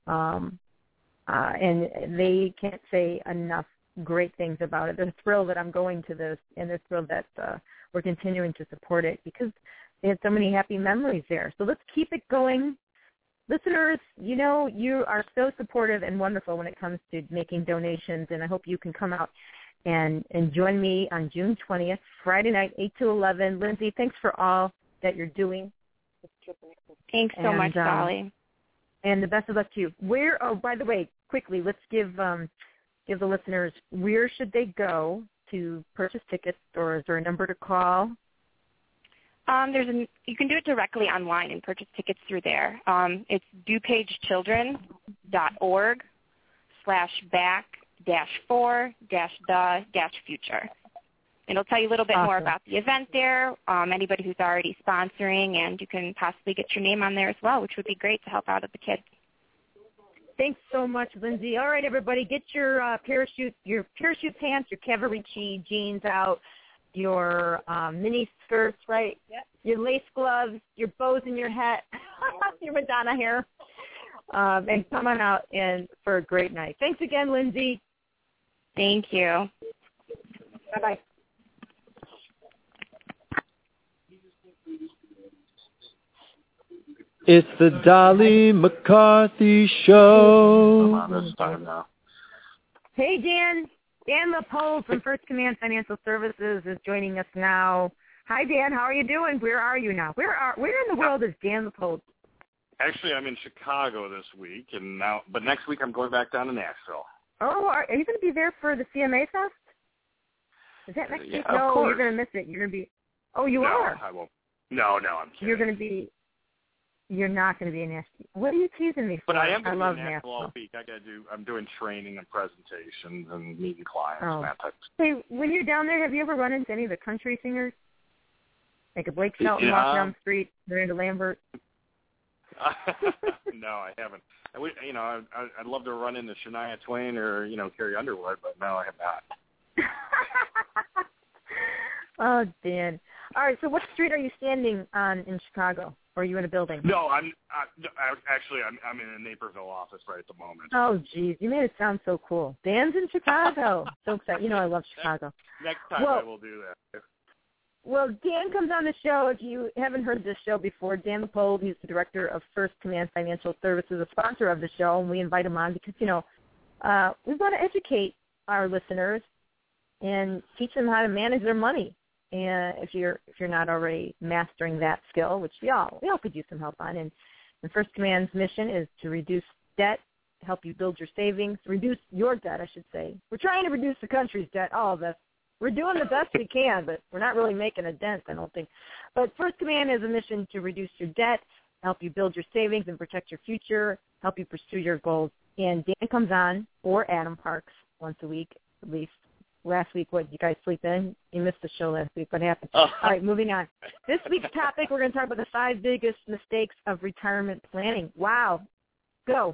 And they can't say enough great things about it. They're thrilled that I'm going to this, and they're thrilled that we're continuing to support it because they had so many happy memories there. So let's keep it going. Listeners, you are so supportive and wonderful when it comes to making donations, and I hope you can come out and join me on June 20th, Friday night, 8 to 11. Lindsay, thanks for all that you're doing. Thanks so much, Dolly. And the best of luck to you. By the way, quickly, let's give the listeners, where should they go to purchase tickets, or is there a number to call? You can do it directly online and purchase tickets through there. It's DuPageChildren.org/back-for-the-future. It'll tell you a little bit more about the event there, anybody who's already sponsoring, and you can possibly get your name on there as well, which would be great to help out the kids. Thanks so much, Lindsay. All right, everybody, get your parachute pants, your Cavaricci jeans out, your mini skirts, right? Yep. Your lace gloves, your bows in your hat, your Madonna hair, and come on out for a great night. Thanks again, Lindsay. Thank you. Bye-bye. It's the Dolly McCarthy Show. Come on, this time now. Hey, Dan. Dan LePole from First Command Financial Services is joining us now. Hi, Dan. How are you doing? Where are you now? Where in the world is Dan LePole? Actually, I'm in Chicago this week, but next week I'm going back down to Nashville. Oh, are you going to be there for the CMA Fest? Is that next week? No, you're going to miss it. You're going to be. Oh, you are. No, I won't. No, I'm kidding. You're going to be. You're not going to be in Nashville. What are you teasing me for? But I am going to be in Nashville all week. I'm doing training and presentations and meeting clients and that type of stuff. Hey, when you're down there, have you ever run into any of the country singers? Like a Blake Shelton walking down the street, Miranda Lambert? No, I haven't. I'd love to run into Shania Twain or, Carrie Underwood, but no, I have not. Oh, Dan. All right, so what street are you standing on in Chicago? Or are you in a building? No, I'm in a Naperville office right at the moment. Oh, geez. You made it sound so cool. Dan's in Chicago. So excited. I love Chicago. Next time I will do that. Well, Dan comes on the show. If you haven't heard this show before, Dan LePole, he's the director of First Command Financial Services, a sponsor of the show, and we invite him on because, we want to educate our listeners and teach them how to manage their money. And if you're not already mastering that skill, which we all could use some help on, and First Command's mission is to reduce debt, help you build your savings, reduce your debt, I should say. We're trying to reduce the country's debt, all of us. We're doing the best we can, but we're not really making a dent, I don't think. But First Command has a mission to reduce your debt, help you build your savings and protect your future, help you pursue your goals. And Dan comes on, or Adam Parks, once a week at least. Last week, what, you guys sleep in? You missed the show last week. What happened? All right, moving on. This week's topic, we're going to talk about the 5 biggest mistakes of retirement planning. Wow. Go.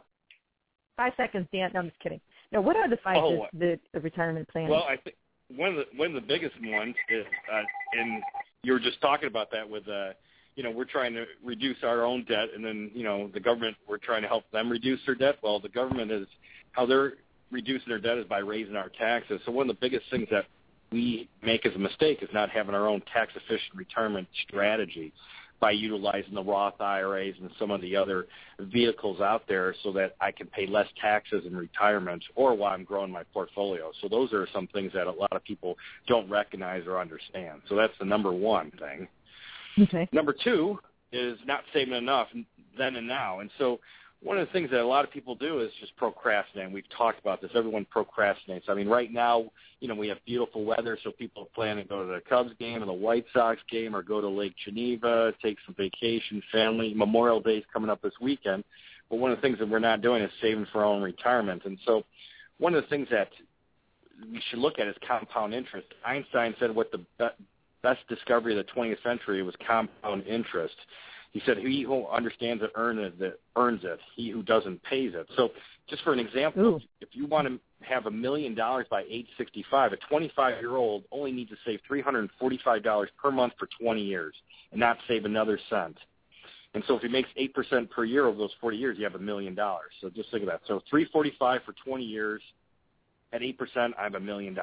5 seconds, Dan. No, I'm just kidding. No, what are the 5 of retirement planning? Well, I think one of the biggest ones is, and you were just talking about that with, we're trying to reduce our own debt, and then, the government, we're trying to help them reduce their debt. Well, the government is, how they're reducing their debt is by raising our taxes. So one of the biggest things that we make as a mistake is not having our own tax-efficient retirement strategy by utilizing the Roth IRAs and some of the other vehicles out there so that I can pay less taxes in retirement or while I'm growing my portfolio. So those are some things that a lot of people don't recognize or understand. So that's the number one thing. Okay. Number 2 is not saving enough then and now. And so one of the things that a lot of people do is just procrastinate. We've talked about this. Everyone procrastinates. I mean, right now, we have beautiful weather, so people plan to go to the Cubs game or the White Sox game or go to Lake Geneva, take some vacation, family. Memorial Day is coming up this weekend. But one of the things that we're not doing is saving for our own retirement. And so one of the things that we should look at is compound interest. Einstein said what the best discovery of the 20th century was compound interest. He said, he who understands it earns it. He who doesn't pays it. So just for an example, if you want to have $1 million by age 65, a 25-year-old only needs to save $345 per month for 20 years and not save another cent. And so if he makes 8% per year over those 40 years, you have $1 million. So just think of that. So $345 for 20 years at 8%, I have $1 million.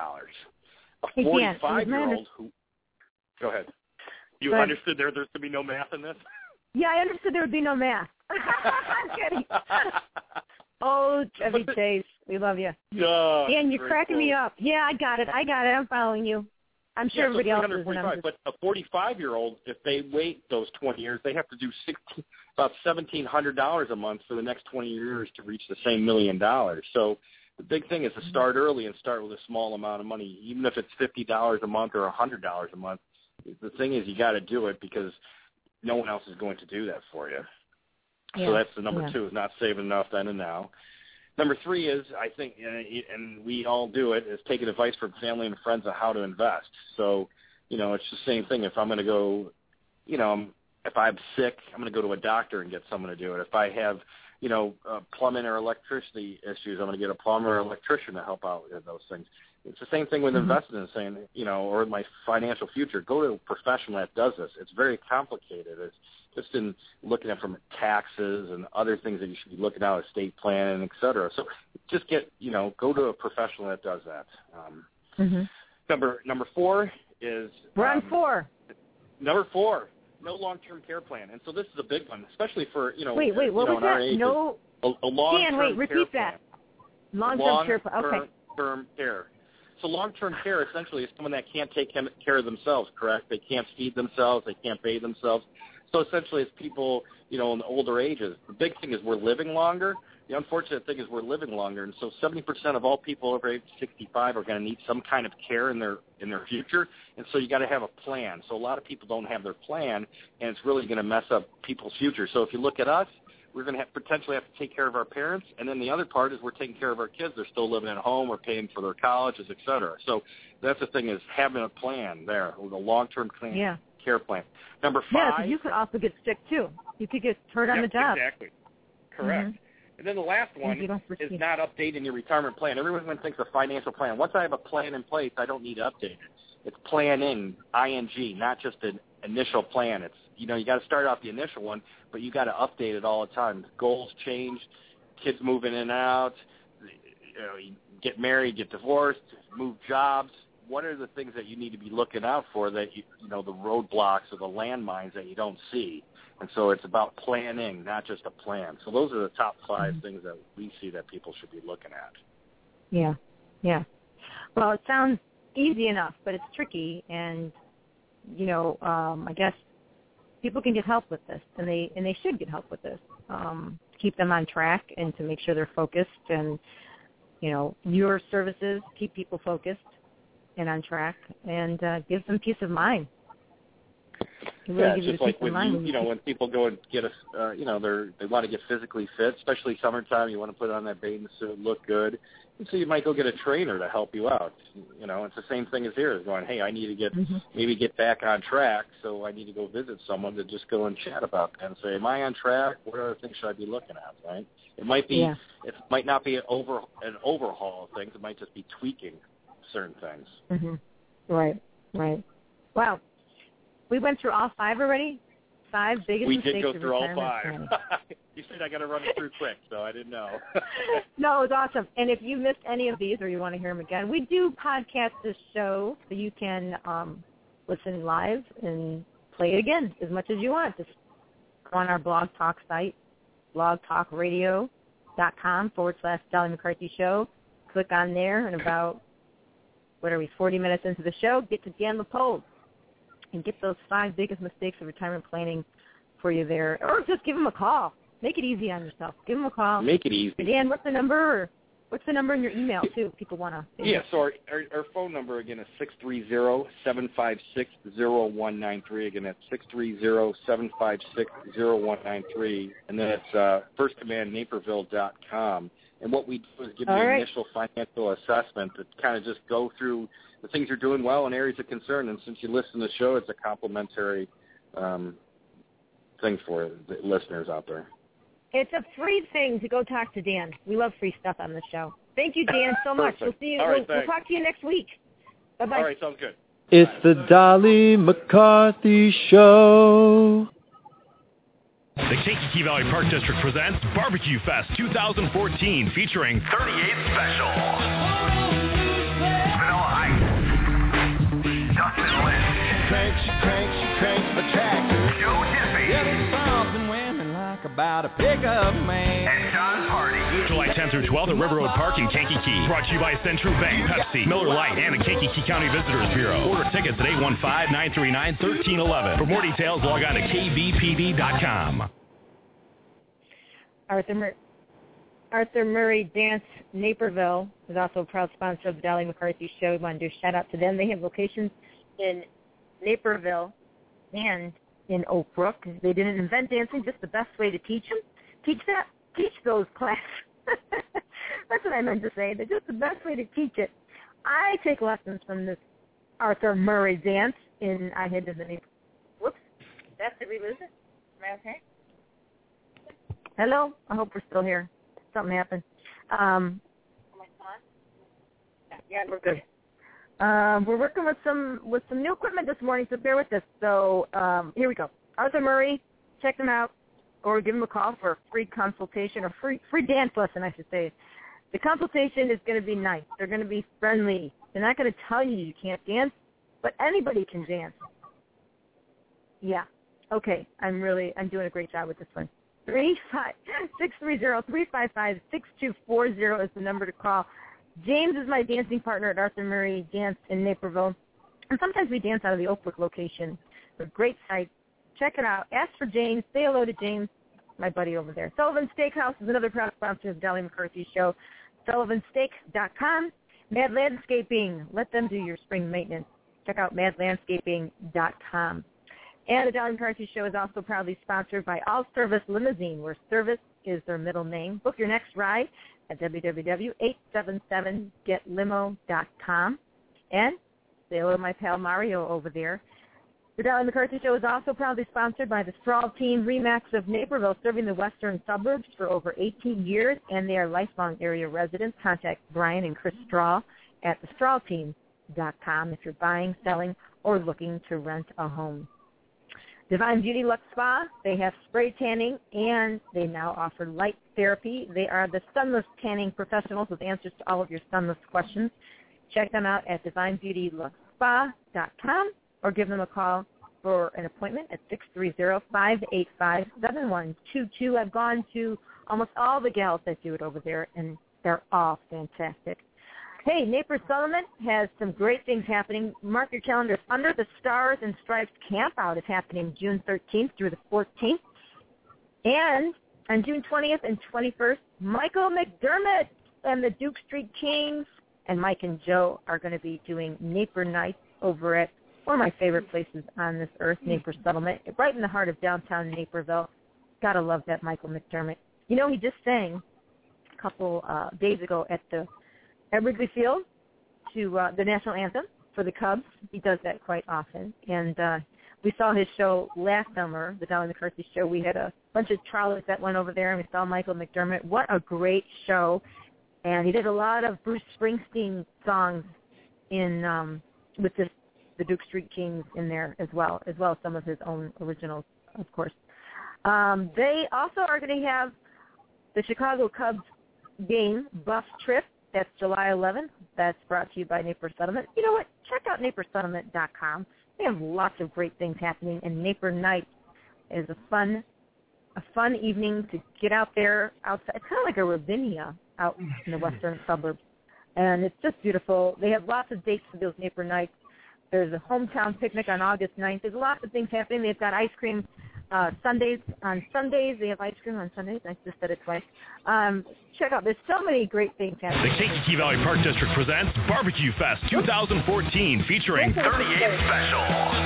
A 45-year-old who – go ahead. You understood there's going to be no math in this? Yeah, I understood there would be no math. I'm kidding. Oh, Chevy Chase, we love you. Dan, you're cracking me up. Yeah, I got it. I'm following you. I'm sure everybody else is. But a 45-year-old, if they wait those 20 years, they have to do about $1,700 a month for the next 20 years to reach the same $1 million. So the big thing is to start early and start with a small amount of money, even if it's $50 a month or $100 a month. The thing is you got to do it because no one else is going to do that for you. Yeah. So that's the number two, is not saving enough then and now. Number three is, I think, and we all do it, is taking advice from family and friends on how to invest. So, it's the same thing. If I'm going to go, if I'm sick, I'm going to go to a doctor and get someone to do it. If I have, plumbing or electricity issues, I'm going to get a plumber or electrician to help out with those things. It's the same thing with investing and saying, or my financial future. Go to a professional that does this. It's very complicated. It's just in looking at from taxes and other things that you should be looking at, estate planning, et cetera. So just go to a professional that does that. Number four is... We're on four. Number four, no long-term care plan. And so this is a big one, especially for, Wait, what was that? Age, no... A long-term Dan, repeat care that. Long-term care plan. Okay. Long-term care. So long-term care essentially is someone that can't take care of themselves, correct? They can't feed themselves. They can't bathe themselves. So essentially it's people, in the older ages. The big thing is we're living longer. The unfortunate thing is we're living longer. And so 70% of all people over age 65 are going to need some kind of care in their future. And so you got to have a plan. So a lot of people don't have their plan, and it's really going to mess up people's future. So if you look at us, we're going to potentially have to take care of our parents, and then the other part is we're taking care of our kids. They're still living at home. We're paying for their colleges, et cetera. So that's the thing, is having a plan there, with a long-term care plan. Number 5. Yeah, because you could also get sick, too. You could get hurt on the job. Exactly. Correct. And then the last one is not updating your retirement plan. Everyone thinks a financial plan. Once I have a plan in place, I don't need to update it. It's planning, ING, not just an initial plan. It's, you got to start off the initial one, but you got to update it all the time. Goals change, kids moving in and out, you get married, get divorced, move jobs. What are the things that you need to be looking out for that, the roadblocks or the landmines that you don't see? And so it's about planning, not just a plan. So those are the top 5 things that we see that people should be looking at. Yeah. Well, it sounds easy enough, but it's tricky, and I guess people can get help with this, and they should get help with this to keep them on track and to make sure they're focused, and your services keep people focused and on track, and give them peace of mind. It's just like when when people go and get they want to get physically fit, especially summertime. You want to put on that bathing suit, look good. And so you might go get a trainer to help you out. It's the same thing as here, is going, hey, I need to get back on track, so I need to go visit someone to just go and chat about that and say, am I on track? What other things should I be looking at, right? It might be, it might not be an overhaul of things. It might just be tweaking certain things. Right. Wow. We went through all 5 already? 5 biggest mistakes. We did go through all 5. You said I got to run it through quick, so I didn't know. No, it was awesome. And if you missed any of these or you want to hear them again, we do podcast this show so you can listen live and play it again as much as you want. Just go on our Blog Talk site, blogtalkradio.com/Dolly McCarthy Show. Click on there, and about, 40 minutes into the show, get to Dan LaPold and get those 5 biggest mistakes of retirement planning for you there. Or just give them a call. Make it easy on yourself. Give them a call. Make it easy. Dan, what's the number? What's the number in your email, too, if people want to? Yeah, so our phone number, again, is 630-756-0193. Again, that's 630-756-0193. And then it's firstcommandnaperville.com. And what we do is give you an initial financial assessment to kind of just go through the things you're doing well and areas of concern. And since you listen to the show, it's a complimentary thing for the listeners out there. It's a free thing to go talk to Dan. We love free stuff on the show. Thank you, Dan, so much. We'll see you. We'll talk to you next week. Bye-bye. All right, sounds good. It's the Dolly McCarthy Show. The Kankakee Valley Park District presents Barbecue Fest 2014, featuring 38 Special, Vanilla Ice, Dustin Lynch, She cranks the tractor. Joe Disney, Yeah, there's something women like about a pickup man. and John Hardy. July 10th through 12th at River Road Park in Kankakee. Brought to you by Central Bank, Pepsi, Miller Lite, and the Kankakee County Visitors Bureau. Order tickets at 815-939-1311. For more details, log on to kbpd.com. Arthur Murray Dance Naperville is also a proud sponsor of the Dolly McCarthy Show. We want to do a shout-out to them. They have locations in Naperville and in Oak Brook. They didn't invent dancing, just the best way to teach them. Teach those classes. That's what I meant to say. They're just the best way to teach it. I take lessons from this Arthur Murray dance, and I head to the Naperville. Whoops. Did we lose it? Am I okay? Hello? I hope we're still here. Something happened. Yeah, we're good. We're working with some new equipment this morning, so bear with us. So here we go. Arthur Murray, check them out, or give them a call for a free consultation or free dance lesson, I should say. The consultation is going to be nice. They're going to be friendly. They're not going to tell you can't dance, but anybody can dance. Yeah. Okay. I'm doing a great job with this one. 630-355-6240 is the number to call. James is my dancing partner at Arthur Murray Dance in Naperville. And sometimes we dance out of the Oak Brook location. It's a great site. Check it out. Ask for James. Say hello to James, my buddy over there. Sullivan Steakhouse is another proud sponsor of the Dolly McCarthy Show. SullivanSteak.com. Mad Landscaping. Let them do your spring maintenance. Check out madlandscaping.com. And the Dolly McCarthy Show is also proudly sponsored by All Service Limousine, where service is their middle name. Book your next ride at www.877getlimo.com. And say hello to my pal Mario over there. The Dolly McCarthy Show is also proudly sponsored by the Strahl Team Remax of Naperville, serving the western suburbs for over 18 years, and they are lifelong area residents. Contact Brian and Chris Strahl at thestrahlteam.com if you're buying, selling, or looking to rent a home. Divine Beauty Luxe Spa, they have spray tanning, and they now offer light therapy. They are the sunless tanning professionals with answers to all of your sunless questions. Check them out at divinebeautyluxespa.com or give them a call for an appointment at 630-585-7122. I've gone to almost all the gals that do it over there, and they're all fantastic. Hey, Naples Settlement has some great things happening. Mark your calendars. Under the Stars and Stripes Camp Out is happening June 13th through the 14th. And on June 20th and 21st, Michael McDermott and the Duke Street Kings and Mike and Joe are going to be doing Naper Nights over at one of my favorite places on this earth, Naples Settlement, right in the heart of downtown Naperville. Gotta love that Michael McDermott. You know, he just sang a couple days ago at Wrigley Field to the national anthem for the Cubs. He does that quite often. And we saw his show last summer, the Dolly McCarthy Show. We had a bunch of trawlers that went over there, and we saw Michael McDermott. What a great show. And he did a lot of Bruce Springsteen songs in with the Duke Street Kings in there as well as some of his own originals, of course. They also are going to have the Chicago Cubs game bus trip. That's July 11th. That's brought to you by Naper Settlement. You know what? Check out napersettlement.com. They have lots of great things happening, and Naper Night is a fun evening to get out there outside. It's kind of like a Ravinia out in the western suburbs, and it's just beautiful. They have lots of dates for those Naper Nights. There's a hometown picnic on August 9th. There's lots of things happening. They've got ice cream Sundays. On Sundays, they have ice cream on Sundays. I just said it twice. Check out. There's so many great things happening. The Kankakee Valley Park District presents Barbecue Fest 2014, featuring 38 Special,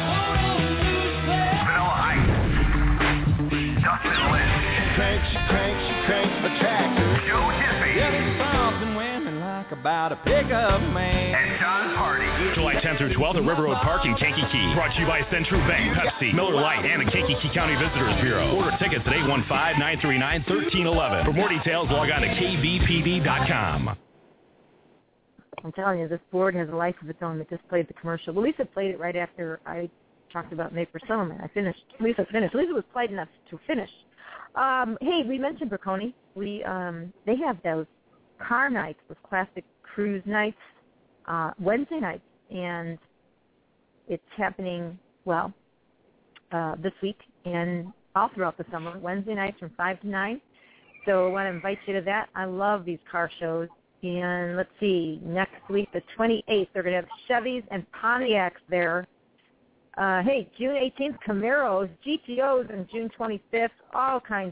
Vanilla Ice, Dustin Lynch, She cranks my tractor. Joe Diffie, Yeah, there's something women like about a pickup man. and John Hardy. July 10th through 12th at River Road Park in Kankakee. Brought to you by Central Bank, Pepsi, Miller Lite, and the Kankakee County Visitors Bureau. Order tickets at 815-939-1311. For more details, log on to kbpd.com. I'm telling you, this board has a life of its own. That just played the commercial. Well, Lisa played it right after I talked about Naper Settlement. Lisa finished. Lisa was polite enough to finish. Hey, we mentioned Berconi. They have those car nights, those classic cruise nights, Wednesday nights, and it's happening, this week and all throughout the summer, Wednesday nights from 5 to 9. So I want to invite you to that. I love these car shows. And let's see, next week, the 28th, they're going to have Chevys and Pontiacs there. Hey, June 18th, Camaros, GTOs, and June 25th, all kinds of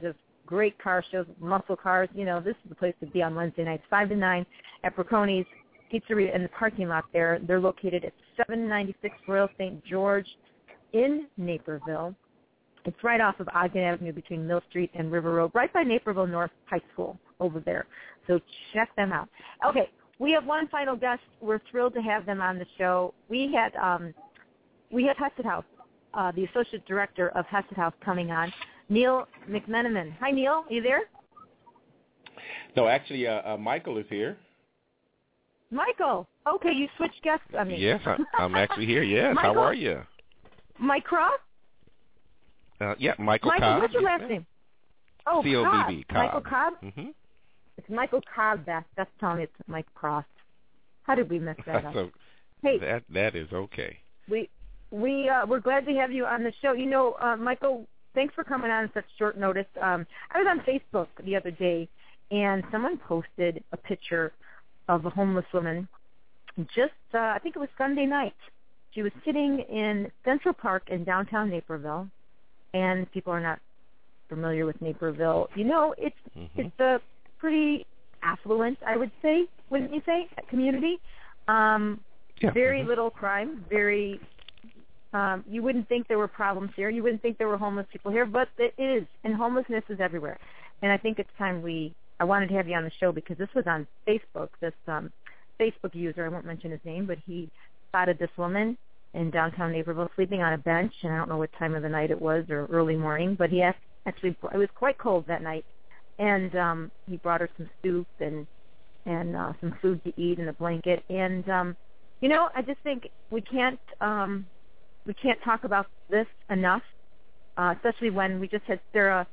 great car shows, muscle cars. You know, this is the place to be on Wednesday nights, 5 to 9 at Braconi's Pizzeria in the parking lot there. They're located at 796 Royal St. George in Naperville. It's right off of Ogden Avenue between Mill Street and River Road, right by Naperville North High School over there. So check them out. Okay, we have one final guest. We're thrilled to have them on the show. We had Hesed House, the Associate Director of Hesed House, coming on, Neil McMenamin. Hi, Neil. Are you there? No, actually, Michael is here. Michael. Okay, you switched guests on me. Yes, I'm actually here. Yes, Michael? How are you? Mike Cross? Yeah, Michael Cobb. Michael, what's your last name? Oh, C-O-B-B, Cobb. Michael Cobb? Mm-hmm. It's Michael Cobb. That's telling me it's Mike Cross. How did we mess that up? So hey, that is okay. We're glad to have you on the show. You know, Michael, thanks for coming on such short notice. I was on Facebook the other day, and someone posted a picture of a homeless woman. Just, I think it was Sunday night. She was sitting in Central Park in downtown Naperville, and people are not familiar with Naperville. You know, it's a pretty affluent, I would say, wouldn't you say, community? Very little crime, very. You wouldn't think there were problems here. You wouldn't think there were homeless people here, but it is, and homelessness is everywhere. And I think it's time I wanted to have you on the show because this was on Facebook. This Facebook user, I won't mention his name, but he spotted this woman in downtown Naperville sleeping on a bench, and I don't know what time of the night it was or early morning, but he actually, it was quite cold that night, and he brought her some soup and some food to eat and a blanket. And you know, I just think we can't talk about this enough, especially when we just had Sarah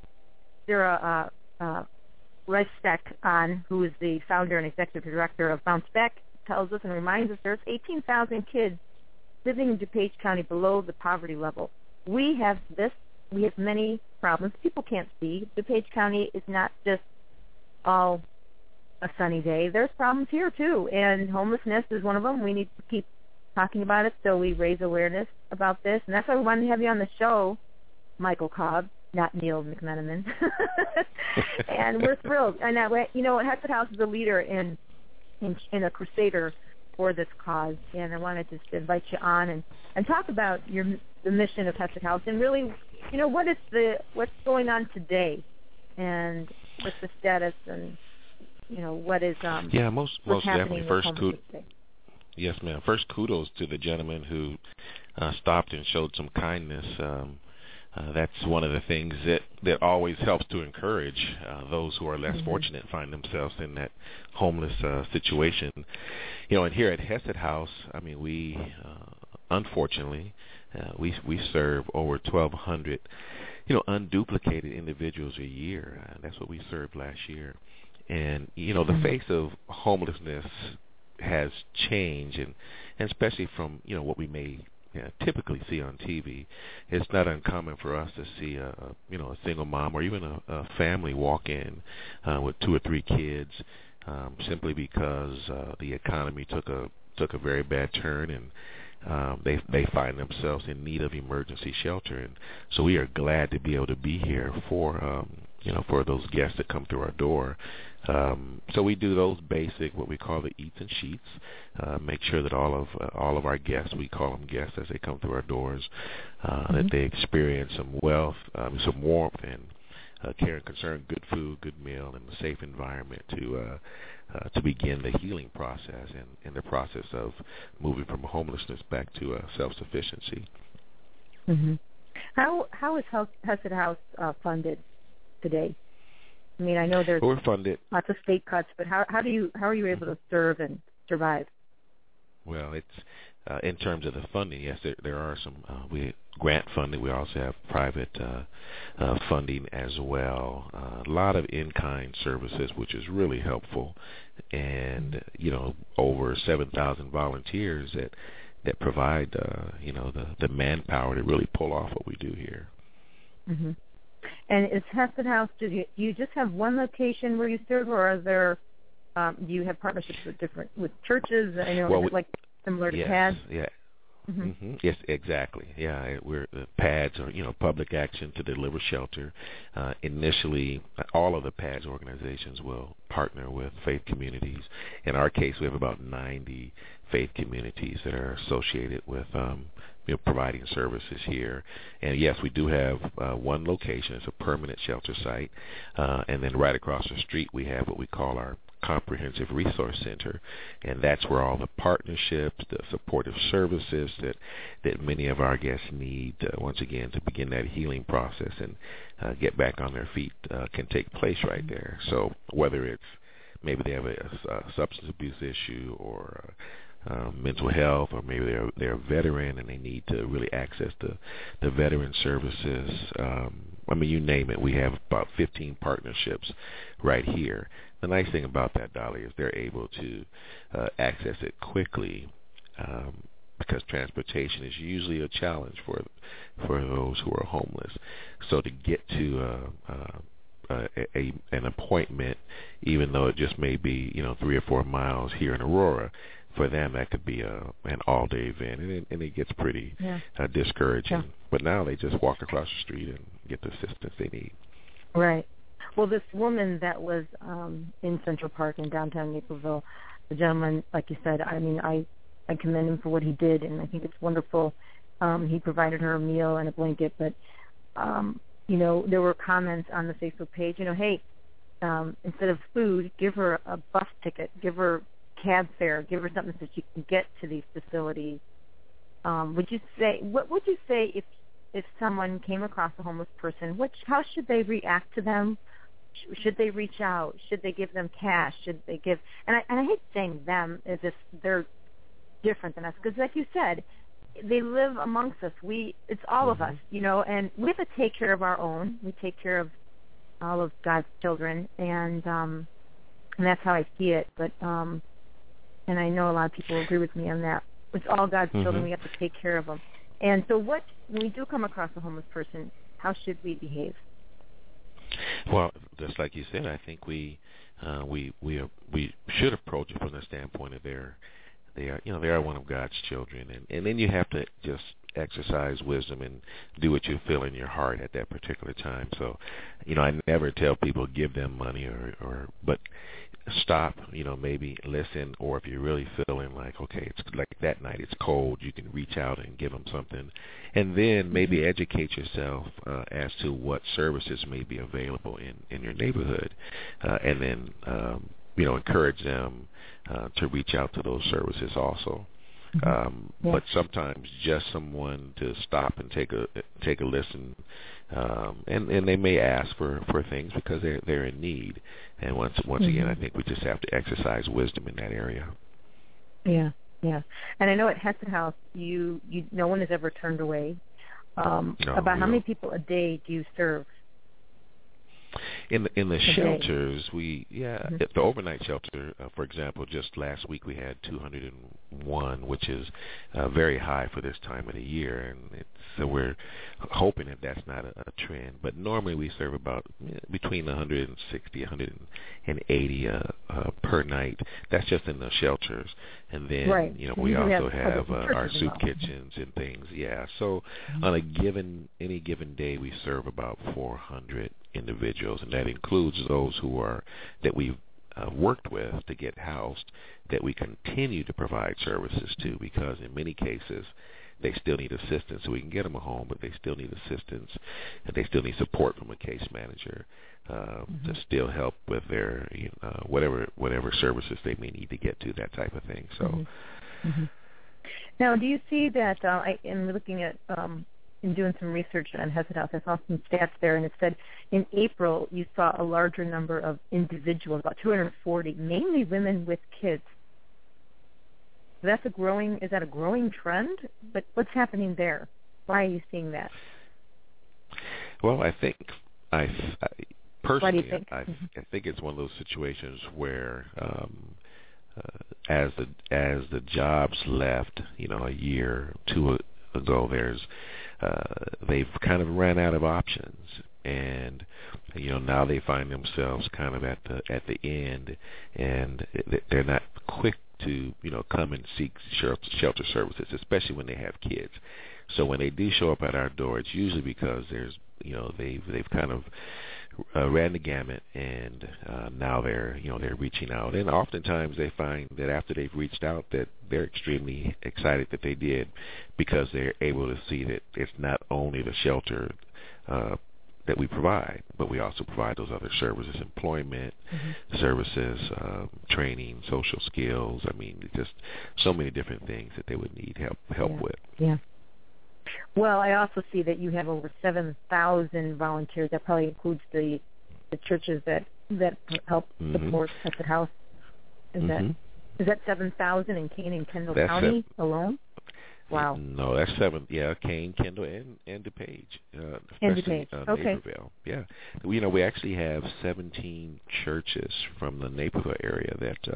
Reichstack on, who is the founder and executive director of Bounce Back, tells us and reminds us there's 18,000 kids living in DuPage County below the poverty level. We have many problems people can't see. DuPage County is not just all a sunny day. There's problems here too, and homelessness is one of them. We need to keep talking about it so we raise awareness about this, and that's why we wanted to have you on the show, Michael Cobb, not Neil McMenamin. And we're thrilled. And that way, you know, Hesed House is a leader in a crusader for this cause, and I wanted to just invite you on and talk about the mission of Hesed House and really, you know, what's going on today and what's the status and, you know, what is most definitely. Yes, ma'am. First, kudos to the gentleman who stopped and showed some kindness. That's one of the things that always helps to encourage those who are less fortunate, find themselves in that homeless situation. You know, and here at Hesed House, I mean, we unfortunately we serve over 1,200, you know, unduplicated individuals a year. That's what we served last year. And you know, the face of homelessness has changed, and especially from, you know, what we may typically see on TV. It's not uncommon for us to see a single mom or even a family walk in with 2 or 3 kids, simply because the economy took a very bad turn, and they find themselves in need of emergency shelter. And so we are glad to be able to be here for for those guests that come through our door. So we do those basic, what we call the eats and sheets. Make sure that all of our guests, we call them guests as they come through our doors, that they experience some some warmth and care and concern, good food, good meal, and a safe environment to begin the healing process and the process of moving from homelessness back to self-sufficiency. Mm-hmm. How is Hesed House funded today? I mean, I know there's lots of state cuts, but how are you able to serve and survive? Well, it's in terms of the funding. Yes, there are some grant funding. We also have private funding as well. A lot of in-kind services, which is really helpful, and you know, over 7,000 volunteers that provide the manpower to really pull off what we do here. Mm-hmm. And is Hesed House, do you just have one location where you serve, or are there, do you have partnerships with churches? I know, like similar to CAD? Yes, exactly. Yeah, we're PADS, or public action to deliver shelter. Initially, all of the PADS organizations will partner with faith communities. In our case, we have about 90 faith communities that are associated with providing services here. And yes, we do have one location. It's a permanent shelter site. And then right across the street, we have what we call our Comprehensive Resource Center, and that's where all the partnerships, the supportive services that many of our guests need, once again, to begin that healing process and get back on their feet can take place right there. So whether it's maybe they have a substance abuse issue or mental health, or maybe they're a veteran and they need to really access the veteran services. You name it. We have about 15 partnerships right here. The nice thing about that, Dolly, is they're able to access it quickly because transportation is usually a challenge for those who are homeless. So to get to an appointment, even though it just may be 3 or 4 miles here in Aurora, for them that could be an all-day event, and it gets pretty discouraging. Yeah. But now they just walk across the street and get the assistance they need. Right. Well, this woman that was in Central Park in downtown Naperville, the gentleman, like you said, I commend him for what he did, and I think it's wonderful. He provided her a meal and a blanket, but, there were comments on the Facebook page, hey, instead of food, give her a bus ticket, give her cab fare, give her something so she can get to these facilities. What would you say if someone came across a homeless person? How should they react to them? Should they reach out? Should they give them cash? Should they give? And I hate saying them as if they're different than us, because like you said, they live amongst us. It's all of us, and we have to take care of our own. We take care of all of God's children, and that's how I see it. But and I know a lot of people agree with me on that. It's all God's children. We have to take care of them. And so when we do come across a homeless person, how should we behave? Well, just like you said, I think we should approach it from the standpoint of they are one of God's children, and then you have to just exercise wisdom and do what you feel in your heart at that particular time. So, I never tell people give them money but stop, maybe listen, or if you're really feeling like, okay, it's like that night, it's cold, you can reach out and give them something, and then maybe educate yourself as to what services may be available in your neighborhood, and then, encourage them to reach out to those services also. But sometimes just someone to stop and take a listen, and they may ask for things because they're in need. And once again, I think we just have to exercise wisdom in that area. Yeah. And I know at Hesed House, no one is ever turned away. How many people a day do you serve? In the shelters, the overnight shelter, for example, just last week we had 201, which is very high for this time of the year, and so we're hoping that that's not a trend. But normally we serve about between 160, 180 per night. That's just in the shelters, and then we also have our soup kitchens and things. Yeah, so on any given day we serve about 400 individuals, and that includes those that we've worked with to get housed, that we continue to provide services to, because in many cases they still need assistance. So we can get them a home, but they still need assistance, and they still need support from a case manager to still help with their whatever services they may need to get to, that type of thing. So now, do you see that? I'm looking at. In doing some research on Hesed House, I saw some stats there, and it said in April you saw a larger number of individuals, about 240, mainly women with kids. So is that a growing trend? But what's happening there? Why are you seeing that? Well, I think personally, I think it's one of those situations where as the jobs left, a year or two ago, they've kind of ran out of options, and now they find themselves kind of at the end, and they're not quick to, come and seek shelter services, especially when they have kids. So when they do show up at our door, it's usually because there's, they've kind of ran the gamut, and now they're reaching out. And oftentimes they find that after they've reached out, that they're extremely excited that they did, because they're able to see that it's not only the shelter that we provide, but we also provide those other services, employment services, training, social skills. I mean, just so many different things that they would need help with. Yeah. Well, I also see that you have over 7,000 volunteers. That probably includes the churches that help support Hesed House. Is that 7,000 in Kane and Kendall County alone? Wow. No, that's 7. Yeah, Kane, Kendall, and DuPage. And DuPage. Okay. Naperville. Yeah. We actually have 17 churches from the Naperville area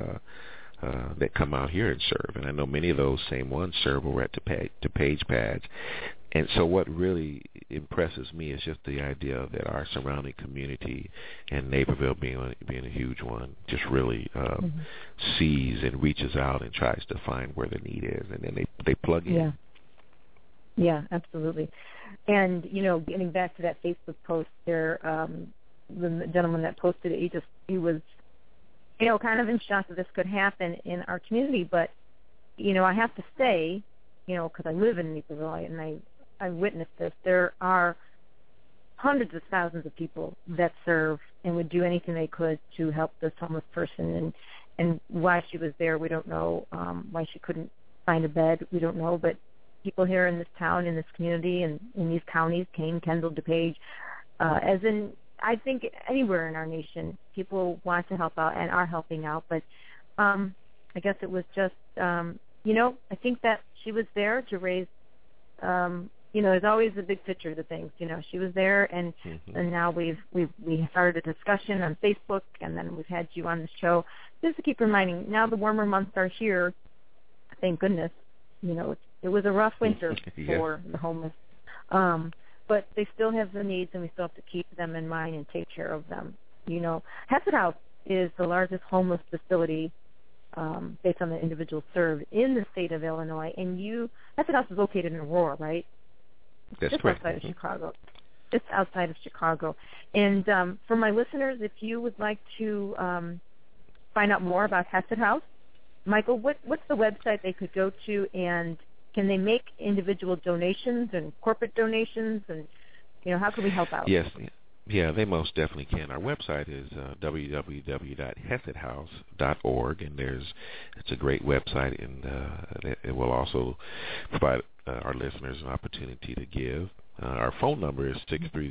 that come out here and serve. And I know many of those same ones serve over at DuPage Pads. And so what really impresses me is just the idea that our surrounding community, and Naperville being a huge one, just really sees and reaches out and tries to find where the need is, and then they plug in. Yeah, absolutely. And, getting back to that Facebook post there, the gentleman that posted it, he was, kind of in shock that this could happen in our community. But, I have to say, because I live in Naperville, and I witnessed this, there are hundreds of thousands of people that serve and would do anything they could to help this homeless person. And why she was there, we don't know. Why she couldn't find a bed, we don't know. But people here in this town, in this community, and in these counties, Kane, Kendall, DuPage, as in, I think anywhere in our nation, people want to help out and are helping out. But I guess it was just, I think that she was there to raise, there's always the big picture of the things. She was there, and now we started a discussion on Facebook, and then we've had you on the show just to keep reminding. Now the warmer months are here. Thank goodness. It was a rough winter for the homeless. But they still have the needs, and we still have to keep them in mind and take care of them. Hesed House is the largest homeless facility based on the individuals served in the state of Illinois. And Hesed House is located in Aurora, right? That's just correct. Outside of Chicago. Just outside of Chicago. And for my listeners, if you would like to find out more about Hesed House, Michael, what's the website they could go to, and can they make individual donations and corporate donations, and how can we help out? Yes, yeah, they most definitely can. Our website is www.hesedhouse.org, and it's a great website, and it will also provide our listeners an opportunity to give. Our phone number is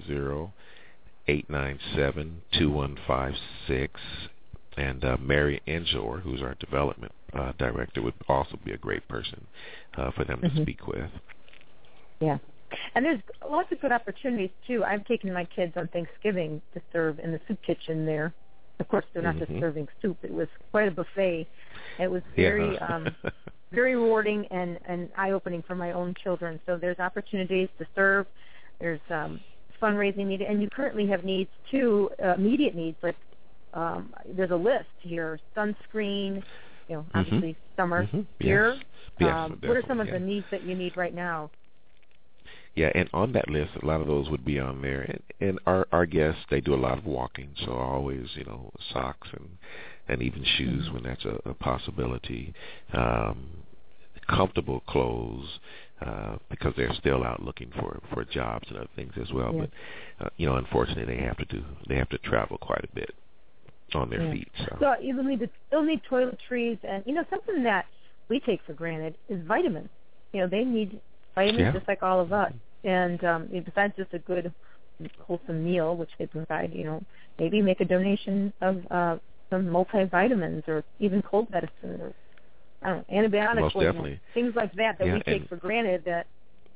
630-897-2156, and Mary Enzor, who's our development director, would also be a great person for them to speak with. Yeah. And there's lots of good opportunities, too. I've taken my kids on Thanksgiving to serve in the soup kitchen there. Of course, they're not just serving soup. It was quite a buffet. It was very very rewarding and eye-opening for my own children. So there's opportunities to serve. There's fundraising needed. And you currently have needs, too, immediate needs. Like there's a list here, sunscreen, obviously summer here. Yes, what are some of the needs that you need right now? Yeah, and on that list, a lot of those would be on there. And our guests, they do a lot of walking, so always, socks and even shoes when that's a possibility. Comfortable clothes, because they're still out looking for jobs and other things as well. Yeah. But unfortunately, they have to travel quite a bit on their feet. So they'll need toiletries, and something that we take for granted is vitamins. They need vitamins just like all of us. And besides just a good, wholesome meal, which they provide, maybe make a donation of some multivitamins or even cold medicine or antibiotics, most definitely. Things like that we take for granted. That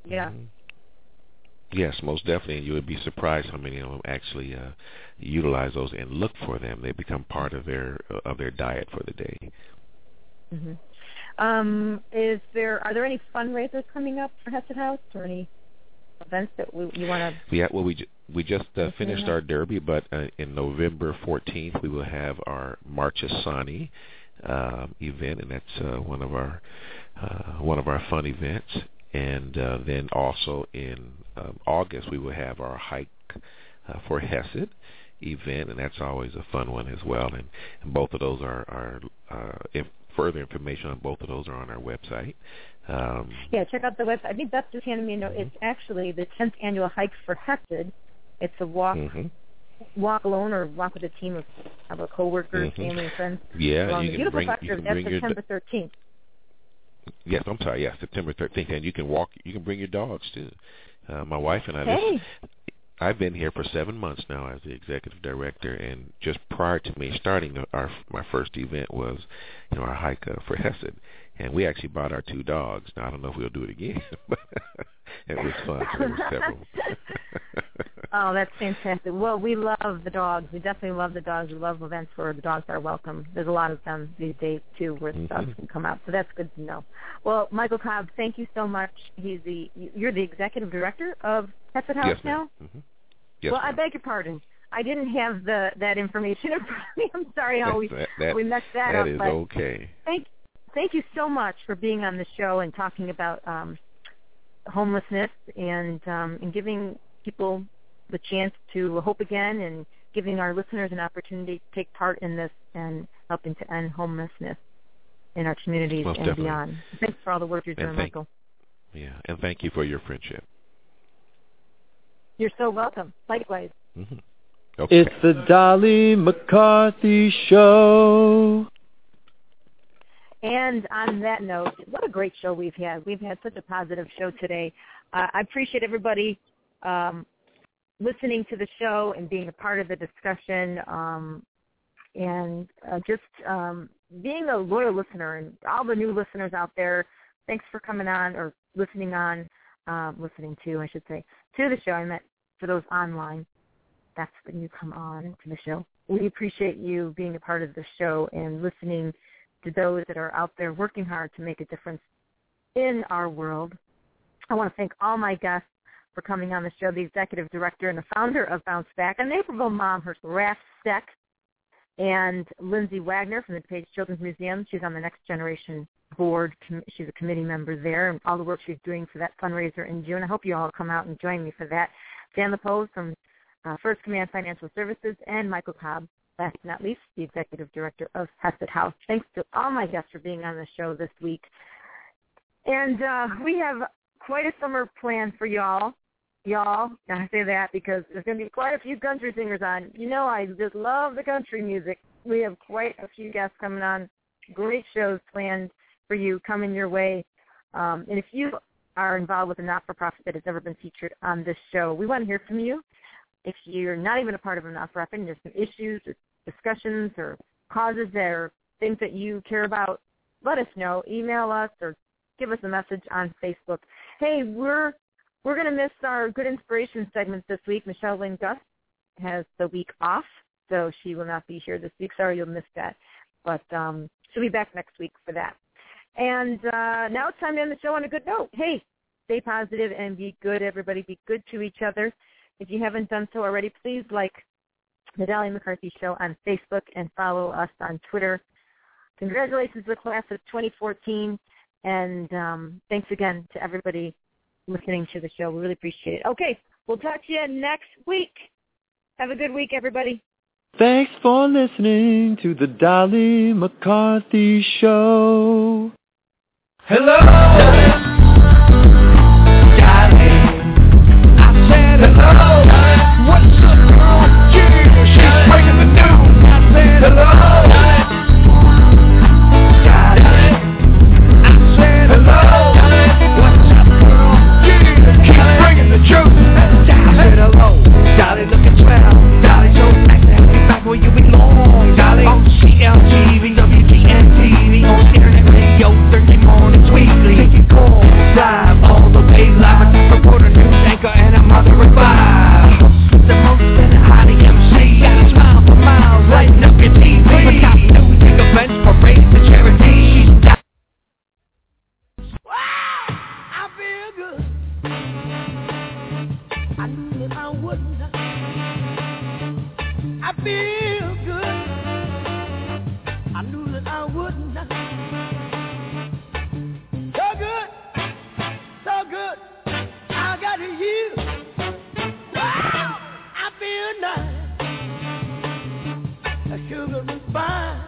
Yes, most definitely. You would be surprised how many of them actually utilize those and look for them. They become part of their diet for the day. Are there any fundraisers coming up for Hesed House, or any events that you want to? Yeah, well, we just finished our derby, but in November 14th we will have our March Asani, event, and that's one of our fun events. And then also in August we will have our Hike for Hesed event, and that's always a fun one as well. And both of those are further information on both of those are on our website. Check out the website. I think that's just handed me a note. It's actually the 10th annual Hike for Hesed. It's a walk alone or walk with a team of coworkers, family, and friends. Yeah, you can bring September 13th. Yes, I'm sorry. Yes, September 13th, and you can walk. You can bring your dogs too. My wife and I. I've been here for 7 months now as the executive director, and just prior to me starting my first event was, our Hike for Hesed, and we actually brought our 2 dogs. Now I don't know if we'll do it again, but it was fun. So there were several. Oh, that's fantastic. Well, we love the dogs. We definitely love the dogs. We love events where the dogs are welcome. There's a lot of them these days, too, where the dogs can come out. So that's good to know. Well, Michael Cobb, thank you so much. You're the executive director of Hesed House now? Mm-hmm. Yes, well, I beg your pardon. I didn't have that information in front of me. I'm sorry how we messed that up. That is okay. Thank you so much for being on the show and talking about homelessness and giving people the chance to hope again, and giving our listeners an opportunity to take part in this and helping to end homelessness in our communities Most and definitely. beyond. Thanks for all the work you're doing, Michael. Yeah, and thank you for your friendship. You're so welcome. Likewise. Mm-hmm. Okay. It's the Dolly McCarthy Show. And on that note, what a great show we've had. We've had such a positive show today. I appreciate everybody listening to the show and being a part of the discussion, and just being a loyal listener. And all the new listeners out there, thanks for coming on or listening to, I should say, to the show. I meant for those online. That's when you come on to the show. We appreciate you being a part of the show and listening to those that are out there working hard to make a difference in our world. I want to thank all my guests for coming on the show, the executive director and the founder of Bounce Back, a Naperville mom, her Raph Steck, and Lindsay Wagner from the DuPage Children's Museum. She's on the Next Generation board. She's a committee member there, and all the work she's doing for that fundraiser in June. I hope you all come out and join me for that. Dan LaPose from First Command Financial Services, and Michael Cobb, last but not least, the executive director of Hesed House. Thanks to all my guests for being on the show this week. And we have quite a summer planned for y'all. And I say that because there's going to be quite a few country singers on. I just love the country music. We have quite a few guests coming on. Great shows planned for you coming your way. And if you are involved with a not-for-profit that has ever been featured on this show, we want to hear from you. If you're not even a part of a not-for-profit and there's some issues or discussions or causes or things that you care about, let us know. Email us or give us a message on Facebook. Hey, we're going to miss our Good Inspiration segments this week. Michelle Lynn Gus has the week off, so she will not be here this week. Sorry you'll miss that. But she'll be back next week for that. And now it's time to end the show on a good note. Hey, stay positive and be good, everybody. Be good to each other. If you haven't done so already, please like the Dolly McCarthy Show on Facebook and follow us on Twitter. Congratulations to the class of 2014, and thanks again to everybody listening to the show. We really appreciate it. Okay, we'll talk to you next week. Have a good week, everybody. Thanks for listening to the Dolly McCarthy Show. Hello, Dolly. I said hello. What's up, girl? Yeah, she's breaking the news. I said hello, Dolly. I said hello. What's up, girl? Yeah, she's bringing the truth. I said hello, Dolly. Looking swell. Dolly, so nice to have you back where you belong, Dolly. On CLTV, WGN-TV, on internet radio, Thursday mornings weekly. Taking calls live, all the way live. A top reporter, news anchor, and a mother of five. The most and the highly MC. Got a smile for miles, lighting up your TV. For top news, big events, parades, and charities. Wow, I feel good. I knew that I wouldn't. I feel good. I knew that I would. sugar is fine.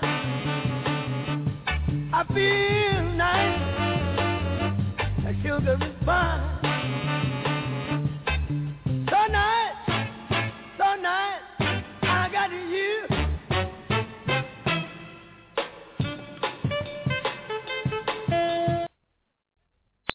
I feel nice. Sugar is fine.